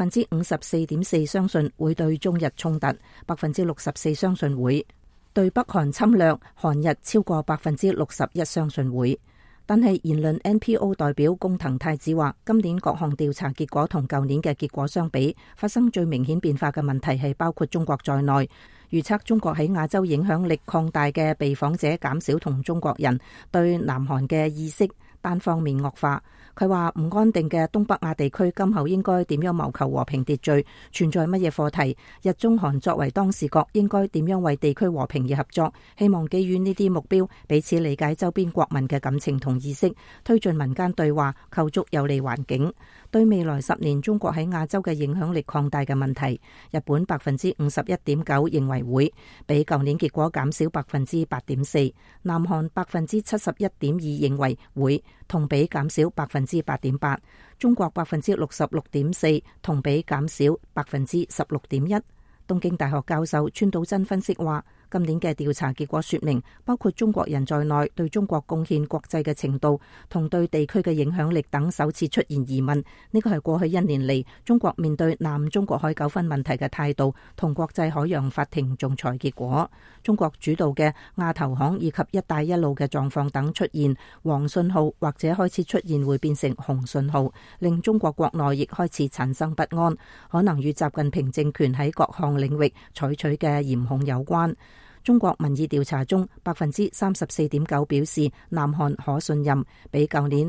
54.4% 相信會對中日衝突， 64% 相信會對北韓侵略韓日，超過 61% 相信會。但係言論 NPO 代表工藤太子話，今年各項調查結果同舊年嘅結果相比，發生最明顯變化嘅問題係包括中國在內。預測中國喺亞洲影響力擴大嘅被訪者減少，同中國人對南韓嘅意識單方面惡化。佢話唔安定嘅東北亞地區今後應該點樣謀求和平秩序，存在乜嘢課題，日中韓作為當事國應該點樣為地區和平而合作。希望基於呢啲目標，彼此理解周邊國民嘅感情同意識，推進民間對話，構築有利環境。對未來10年中國喺亞洲嘅影響力擴大嘅問題，日本 51.9% 認為會，比舊年結果減少 8.4%， 南韓 71.2% 認為會，同比減少 8.8%， 中國 66.4%， 同比減少 16.1%。東京大學教授川島真分析話，今年嘅調查結果說明，包括中國人在內對中國貢獻國際嘅程度同對地區嘅影響力等首次出現疑問。呢個係過去1年嚟中國面對南中國海糾紛問題嘅態度同國際海洋法庭仲裁結果。中國主導嘅亞投行以及一帶一路嘅狀況等出現黃信號，或者開始出現會變成紅信號，令中國國內亦開始產生不安，可能與習近平政權喺各項領域採取嘅嚴控有關。中國民意調查中 34.9% 表示南韓可信任，比舊年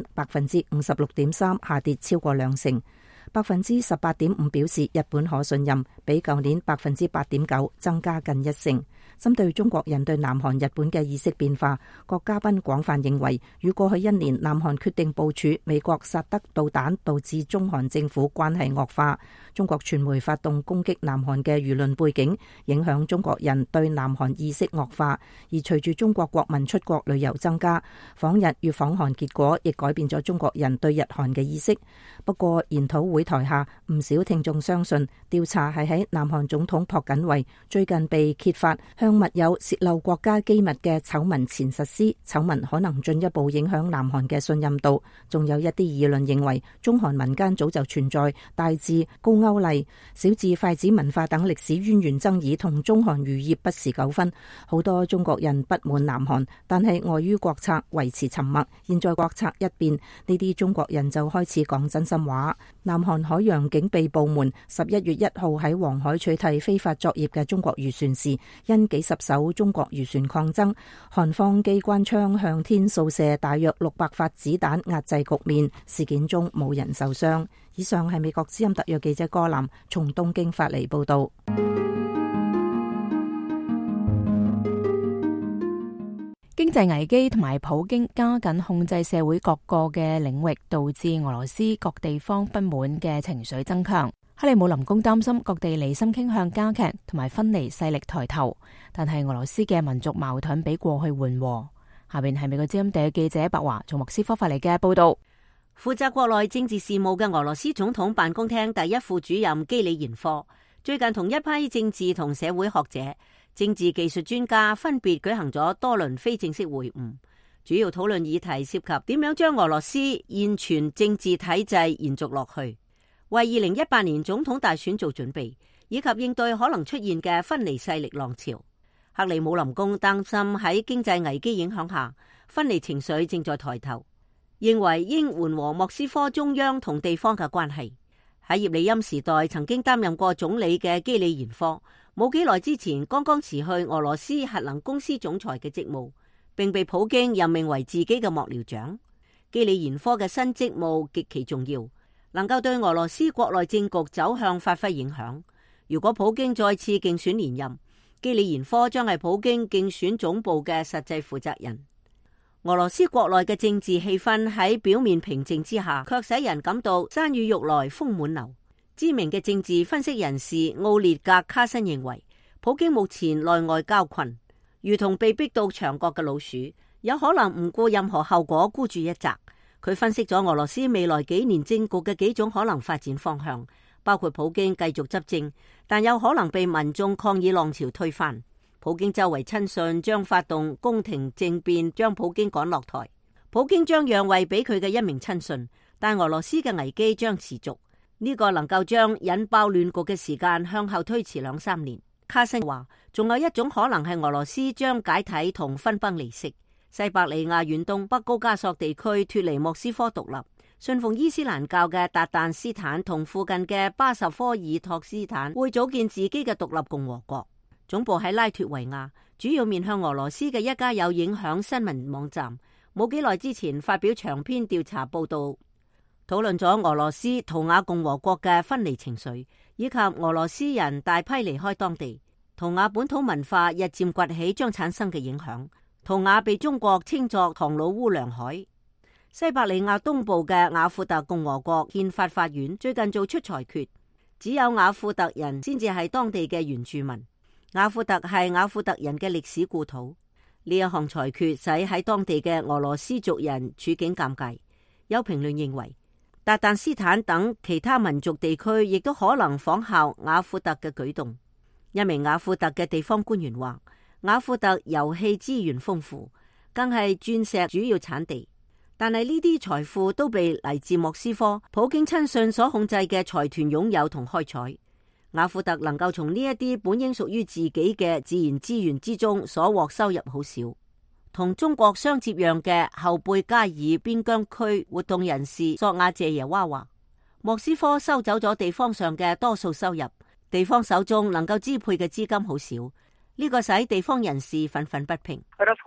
56.3% 下跌超過2成。18.5% 表示日本可信任，比舊年 8.9% 增加近1成。針對中國人對南韓、日本嘅意識變化，各嘉賓廣泛認為，與過去1年南韓決定部署美國薩德導彈，導致中韓政府關係惡化。中國傳媒發動攻擊南韓嘅輿論背景，影響中國人對南韓意識惡化。而隨住中國國民出國旅遊增加，訪日與訪韓結果亦改變咗中國人對日韓嘅意識。不過研討會台下唔少聽眾相信，調查係喺南韓總統朴槿惠最近被揭發向密友洩漏國家機密嘅醜聞前實施，醜聞可能進一步影響南韓嘅信任度。仲有一啲議論認為，中韓民間早就存在大至高句麗、小至筷子文化等歷史淵源爭議同中韓漁業不時糾紛。好多中國人不滿南韓，但係礙於國策維持沉默。現在國策一變，呢啲中國人就開始講真心話。南韓海洋警備部門11月1號喺黃海取締非法作業嘅中國漁船時，因幾十艘中國漁船抗爭，韓方機關槍向天掃射大約600發子彈壓制局面。事件中冇人受傷。以上係美國之音特約記者柯南從東京發嚟報道。 經濟危機同埋普京加緊控制社會各個嘅領域，導致俄羅斯各地方不滿嘅情緒增強。克里姆林宮擔心各地離心傾向加劇同埋分離勢力抬頭，但係俄羅斯嘅民族矛盾比過去緩和。下邊係美國之音嘅記者白華從莫斯科發嚟嘅報道。 負責國內政治事務嘅俄羅斯總統辦公廳第一副主任基里延科最近同一批政治同社會學者、政治技術專家分別舉行咗多輪非正式會晤，主要討論議題涉及點樣將俄羅斯現存政治體制延續落去，為2018年總統大選做準備，以及應對可能出現嘅分離勢力浪潮。克里姆林宮擔心喺經濟危機影響下，分離情緒正在抬頭，認為應緩和莫斯科中央同地方嘅關係。喺葉利欽時代曾經擔任過總理嘅基里延科，冇幾耐之前剛剛辭去俄羅斯核能公司總裁嘅職務，並被普京任命為自己嘅幕僚長。基里延科嘅新職務極其重要，能夠對俄羅斯國內政局走向發揮影響。如果普京再次競選連任，基里延科將係普京競選總部嘅實際負責人。 俄羅斯國內嘅政治氣氛喺表面平靜之下，卻使人感到山雨欲來風滿樓。知名嘅政治分析人士奧列格·卡申認為，普京目前內外交困，如同被逼到牆角嘅老鼠，有可能唔顧任何後果孤注一擲。佢分析咗俄羅斯未來幾年政局嘅幾種可能發展方向，包括普京繼續執政，但有可能被民眾抗議浪潮推翻。普京周圍親信將發動宮廷政變，將普京趕落台。普京將讓位俾佢嘅一名親信，但俄羅斯嘅危機將持續。呢個能夠將引爆亂局嘅時間向後推遲2-3年。卡申話，仲有一種可能係俄羅斯將解體同分崩離析。西伯利亞遠東北高加索地區脫離莫斯科獨立，信奉伊斯蘭教嘅達旦斯坦同附近嘅巴什科爾托斯坦會組建自己嘅獨立共和國，總部喺拉脫維亞，主要面向俄羅斯嘅一家有影響新聞網站，冇幾耐之前發表長篇調查報道，討論咗俄羅斯圖瓦共和國嘅分離情緒，以及俄羅斯人大批離開當地，圖瓦本土文化日漸崛起將產生嘅影響。圖瓦被中國稱作唐老烏梁海。西伯利亞東部嘅雅庫特共和國憲法法院最近做出裁決，只有雅庫特人先至係當地嘅原住民。雅庫特係雅庫特人嘅歷史故土。呢一項裁決使喺當地嘅俄羅斯族人處境尷尬。有評論認為，達旦斯坦等其他民族地區亦都可能仿效雅庫特嘅舉動。一名雅庫特嘅地方官員話，雅庫特油氣資源豐富，更係鑽石主要產地，但係呢啲財富都被嚟自莫斯科普京親信所控制嘅財團擁有同開採。雅庫特能夠從呢一啲本應屬於自己嘅自然資源之中所獲收入好少。同中國相接壤嘅後貝加爾邊疆區活動人士索亞謝耶娃話，莫斯科收走咗地方上嘅多數收入，地方手中能夠支配嘅資金好少。呢個使地方人士憤憤不平。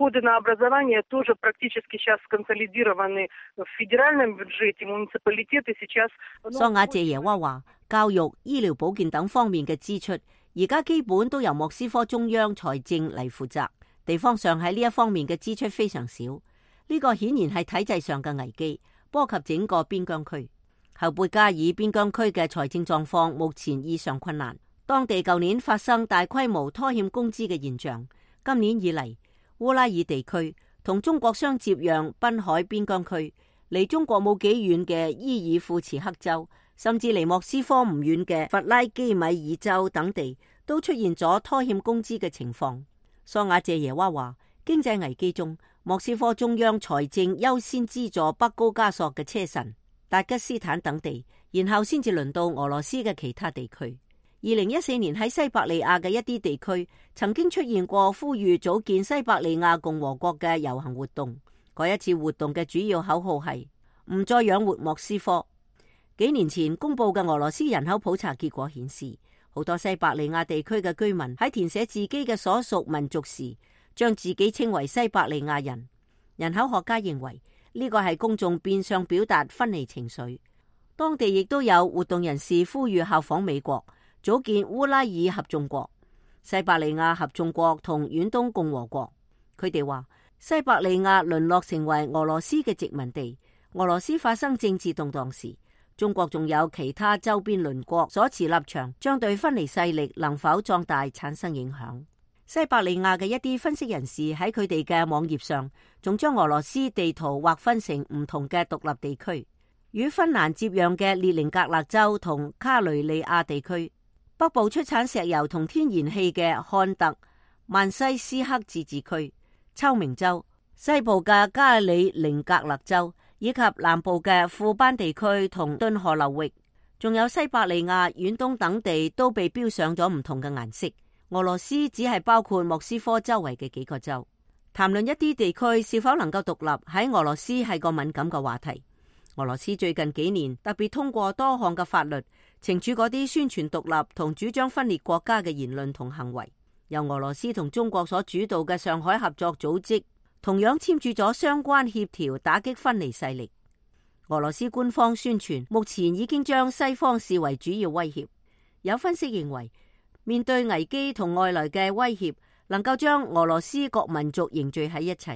索亞謝耶娃話，教育、醫療保健等方面嘅支出，而家基本都由莫斯科中央財政嚟負責，地方上喺呢一方面嘅支出非常少。呢個顯然係體制上嘅危機，波及整個邊疆區。後貝加爾邊疆區嘅財政狀況目前異常困難。當地舊年發生大規模拖欠工資嘅現象，今年以嚟，烏拉爾地區同中國相接壤濱海邊疆區，離中國冇幾遠嘅伊爾庫茨克州，甚至離莫斯科唔遠嘅弗拉基米爾州等地，都出現咗拖欠工資嘅情況。索亞謝耶娃話，經濟危機中，莫斯科中央財政優先資助北高加索嘅車臣、達吉斯坦等地，然後先至輪到俄羅斯嘅其他地區。2014年喺西伯利亞嘅一啲地區曾經出現過呼籲組建西伯利亞共和國嘅遊行活動。嗰一次活動嘅主要口號係唔再養活莫斯科。幾年前公布嘅俄羅斯人口普查結果顯示，好多西伯利亞地區嘅居民喺填寫自己嘅所屬民族時，將自己稱為西伯利亞人。人口學家認為呢個係公眾變相表達分離情緒。當地亦都有活動人士呼籲效仿美國，組建烏拉爾合眾國、西伯利亞合眾國同遠東共和國。佢哋話，西伯利亞淪落成為俄羅斯嘅殖民地。俄羅斯發生政治動盪時，中國仲有其他周邊鄰國所持立場，將對分離勢力能否壯大產生影響。西伯利亞嘅一啲分析人士喺佢哋嘅網頁上，仲將俄羅斯地圖劃分成唔同嘅獨立地區，與芬蘭接壤嘅列寧格勒州同卡雷利亞地區。北部出產石油同天然氣嘅漢特曼西斯克自治區、秋明州、西部嘅加里寧格勒州以及南部嘅庫班地區同頓河流域，仲有西伯利亞遠東等地都被標上咗唔同嘅顏色。俄羅斯只係包括莫斯科周圍嘅幾個州。談論一啲地區是否能夠獨立，喺俄羅斯係個敏感嘅話題。俄羅斯最近幾年特別通過多項嘅法律，懲處嗰啲宣傳獨立同主張分裂國家嘅言論同行為。由俄羅斯同中國所主導嘅上海合作組織同樣簽署咗相關協調，打擊分離勢力。俄羅斯官方宣傳目前已經將西方視為主要威脅。有分析認為，面對危機同外來嘅威脅，能夠將俄羅斯各民族凝聚喺一齊，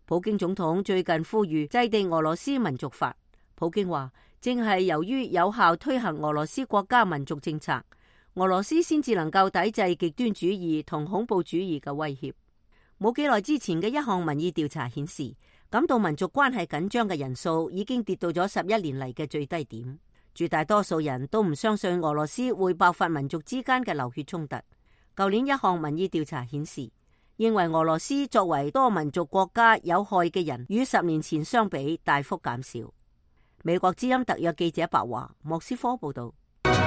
普京總統最近呼籲制定俄羅斯民族法。普京話，正係由於有效推行俄羅斯國家民族政策，俄羅斯先至能夠抵制極端主義同恐怖主義嘅威脅。冇幾耐之前嘅一項民意調查顯示，感到民族關係緊張嘅人數已經跌到咗11年嚟嘅最低點。絕大多數人都唔相信俄羅斯會爆發民族之間嘅流血衝突。舊年一項民意調查顯示，認為俄羅斯作為多民族國家有害嘅人與10年前相比大幅減少。美國之音特約記者白華，莫斯科報道。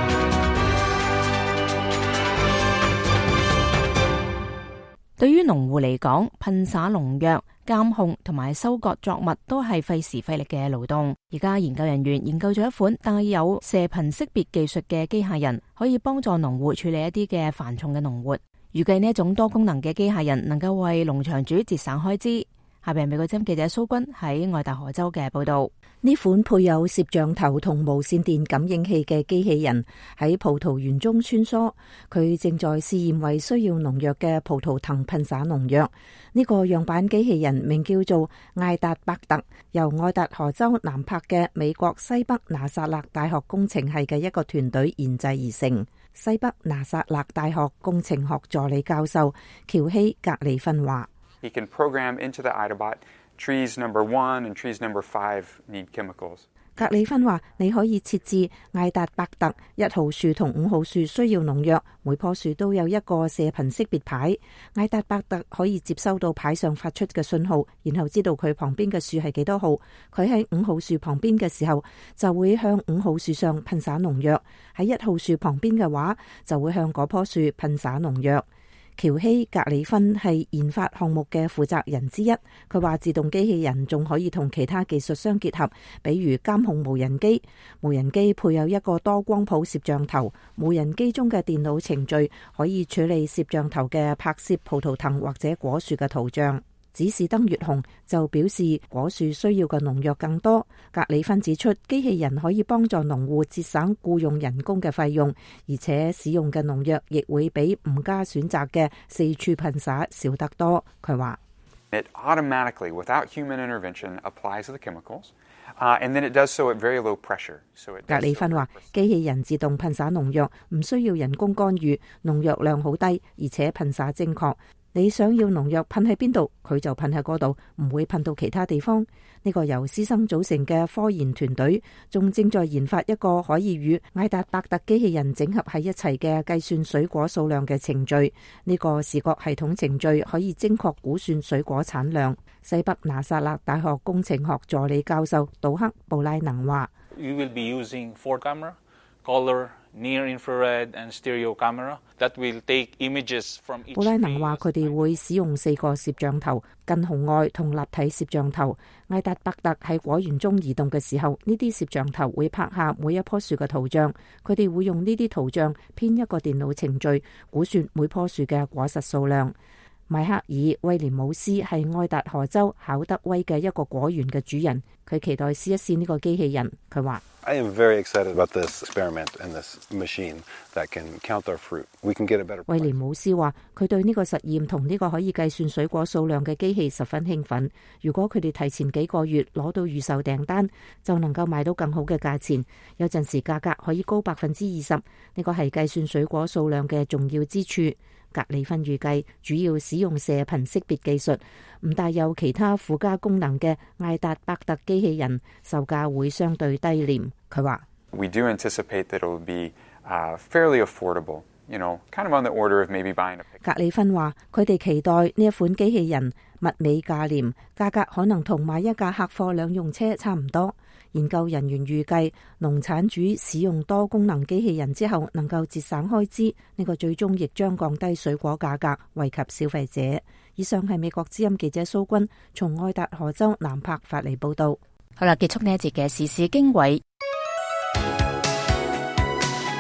對於農戶嚟講，噴灑農藥、監控同埋收割作物都係費時費力嘅勞動。而家研究人員研究咗一款帶有射頻識別技術嘅機械人，可以幫助農戶處理一啲嘅繁重嘅農活。預計呢一種多功能嘅機械人能夠為農場主節省開支。下邊美國之音記者蘇君喺愛達荷州嘅報道。 呢款配有攝像頭同無線電感應器嘅機器人喺葡萄園中穿梭，佢正在試驗為需要農藥嘅葡萄藤噴灑農藥。呢個樣板機器人名叫做艾達伯特，由愛達荷州南柏嘅美國西北拿撒勒大學工程系嘅一個團隊研製而成。西北拿撒勒大學工程學助理教授喬希格里芬話 ：He can program into the Idabot trees number 1 and trees number 5 need chemicals. 格里芬話：你可以設置艾達伯特1號樹同5號樹需要農藥，每棵樹都有一個射頻識別牌。艾達伯特可以接收到牌上發出嘅信號，然後知道佢旁邊嘅樹係幾多號。佢喺5號樹旁邊嘅時候，就會向5號樹上噴灑農藥；喺1號樹旁邊嘅話，就會向嗰棵樹噴灑農藥。喬希格里芬係研發項目嘅負責人之一，佢話自動機器人仲可以同其他技術相結合，比如監控無人機。無人機配有一個多光譜攝像頭，無人機中嘅電腦程序可以處理攝像頭嘅拍攝葡萄藤或者果樹嘅圖像。指示燈越紅就表示果樹需要嘅農藥更多。格里芬指出，機器人可以幫助農戶節省僱用人工嘅費用，而且使用嘅農藥亦會比唔加選擇嘅四處噴灑少得多。佢話 ：It automatically, without human intervention, applies the chemicals, and then it does so at very low pressure. 格里芬話：機器人自動噴灑農藥，唔需要人工干預，農藥量好低，而且噴灑精確。你想要農藥噴喺邊度，佢就噴喺嗰度，唔會噴到其他地方。呢個由師生組成嘅科研團隊仲正在研發一個可以與艾達伯特機器人整合喺一齊嘅計算水果數量嘅程序。呢個視覺系統程序可以精確估算水果產量。西北拿撒勒大學工程學助理教授杜克布拉能話 ：We will be using 4 camera, color, near-infrared and stereo camera that will take images from each. 布拉能話佢哋會使用4個攝像頭，近紅外同立體攝像頭。艾達伯特喺果園中移動嘅時候，呢啲攝像頭會拍下每一棵樹嘅圖像。佢哋會用呢啲圖像編一個電腦程序，估算每棵樹嘅果實數量。邁克爾·威廉姆斯係愛達荷州考德威嘅一個果園嘅主人，佢期待試一試呢個機器人。佢話 ：I am very excited about this experiment and this machine that can count our fruit. We can get a better. 威廉姆斯話：佢對呢個實驗同呢個可以計算水果數量嘅機器十分興奮。如果佢哋提前幾個月攞到預售訂單，就能夠買到更好嘅價錢。有陣時價格可以高20%。呢個係計算水果數量嘅重要之處。格里芬預計主要使用射頻識別技術，唔帶有其他附加功能嘅艾達伯特機器人售價會相對低廉。佢話 ：We do anticipate that it will be fairly affordable, you know, kind of on the order of maybe buying a. 格里芬話：佢哋期待呢一款機器人物美價廉，價格可能同買一架客貨兩用車差唔多。研究人員預計，農產主使用多功能機器人之後，能夠節省開支，呢個最終亦將降低水果價格，惠及消費者。以上係美國之音記者蘇君從愛達荷州南柏發嚟報道。 好啦，結束呢一節嘅時事經緯。 繼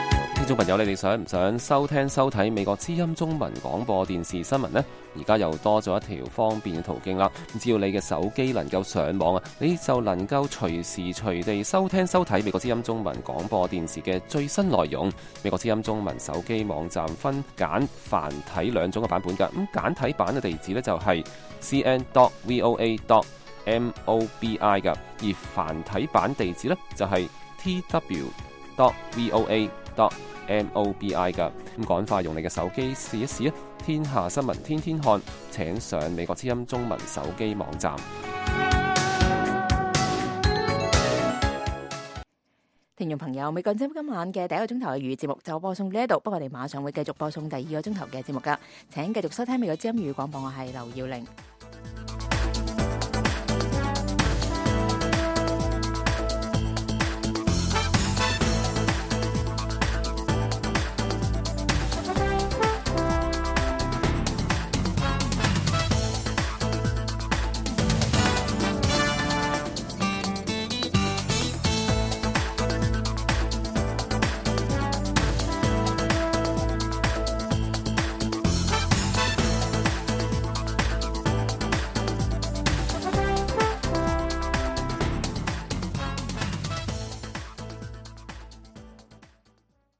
眾朋友，你哋想唔想收聽收睇美國之音中文廣播電視新聞呢？而家又多咗一條方便嘅途徑啦。只要你嘅手機能夠上網啊，你就能夠隨時隨地收聽收睇美國之音中文廣播電視嘅最新內容。美國之音中文手機網站分簡繁體兩種嘅版本㗎。咁簡體版嘅地址呢，就係 cn.voa.mobi 㗎，而繁體版地址呢，就係 tw.voa.mobi 㗎。咁趕快用你嘅手機試一試啊！天下新聞天天看，請上美國之音中文手機網站。 聽眾朋友，美國之音今晚嘅第一個鐘頭嘅粵語節目就播送呢一度，不過我哋馬上會繼續播送第二個鐘頭嘅節目噶，請繼續收聽美國之音粵語廣播，我係劉耀玲。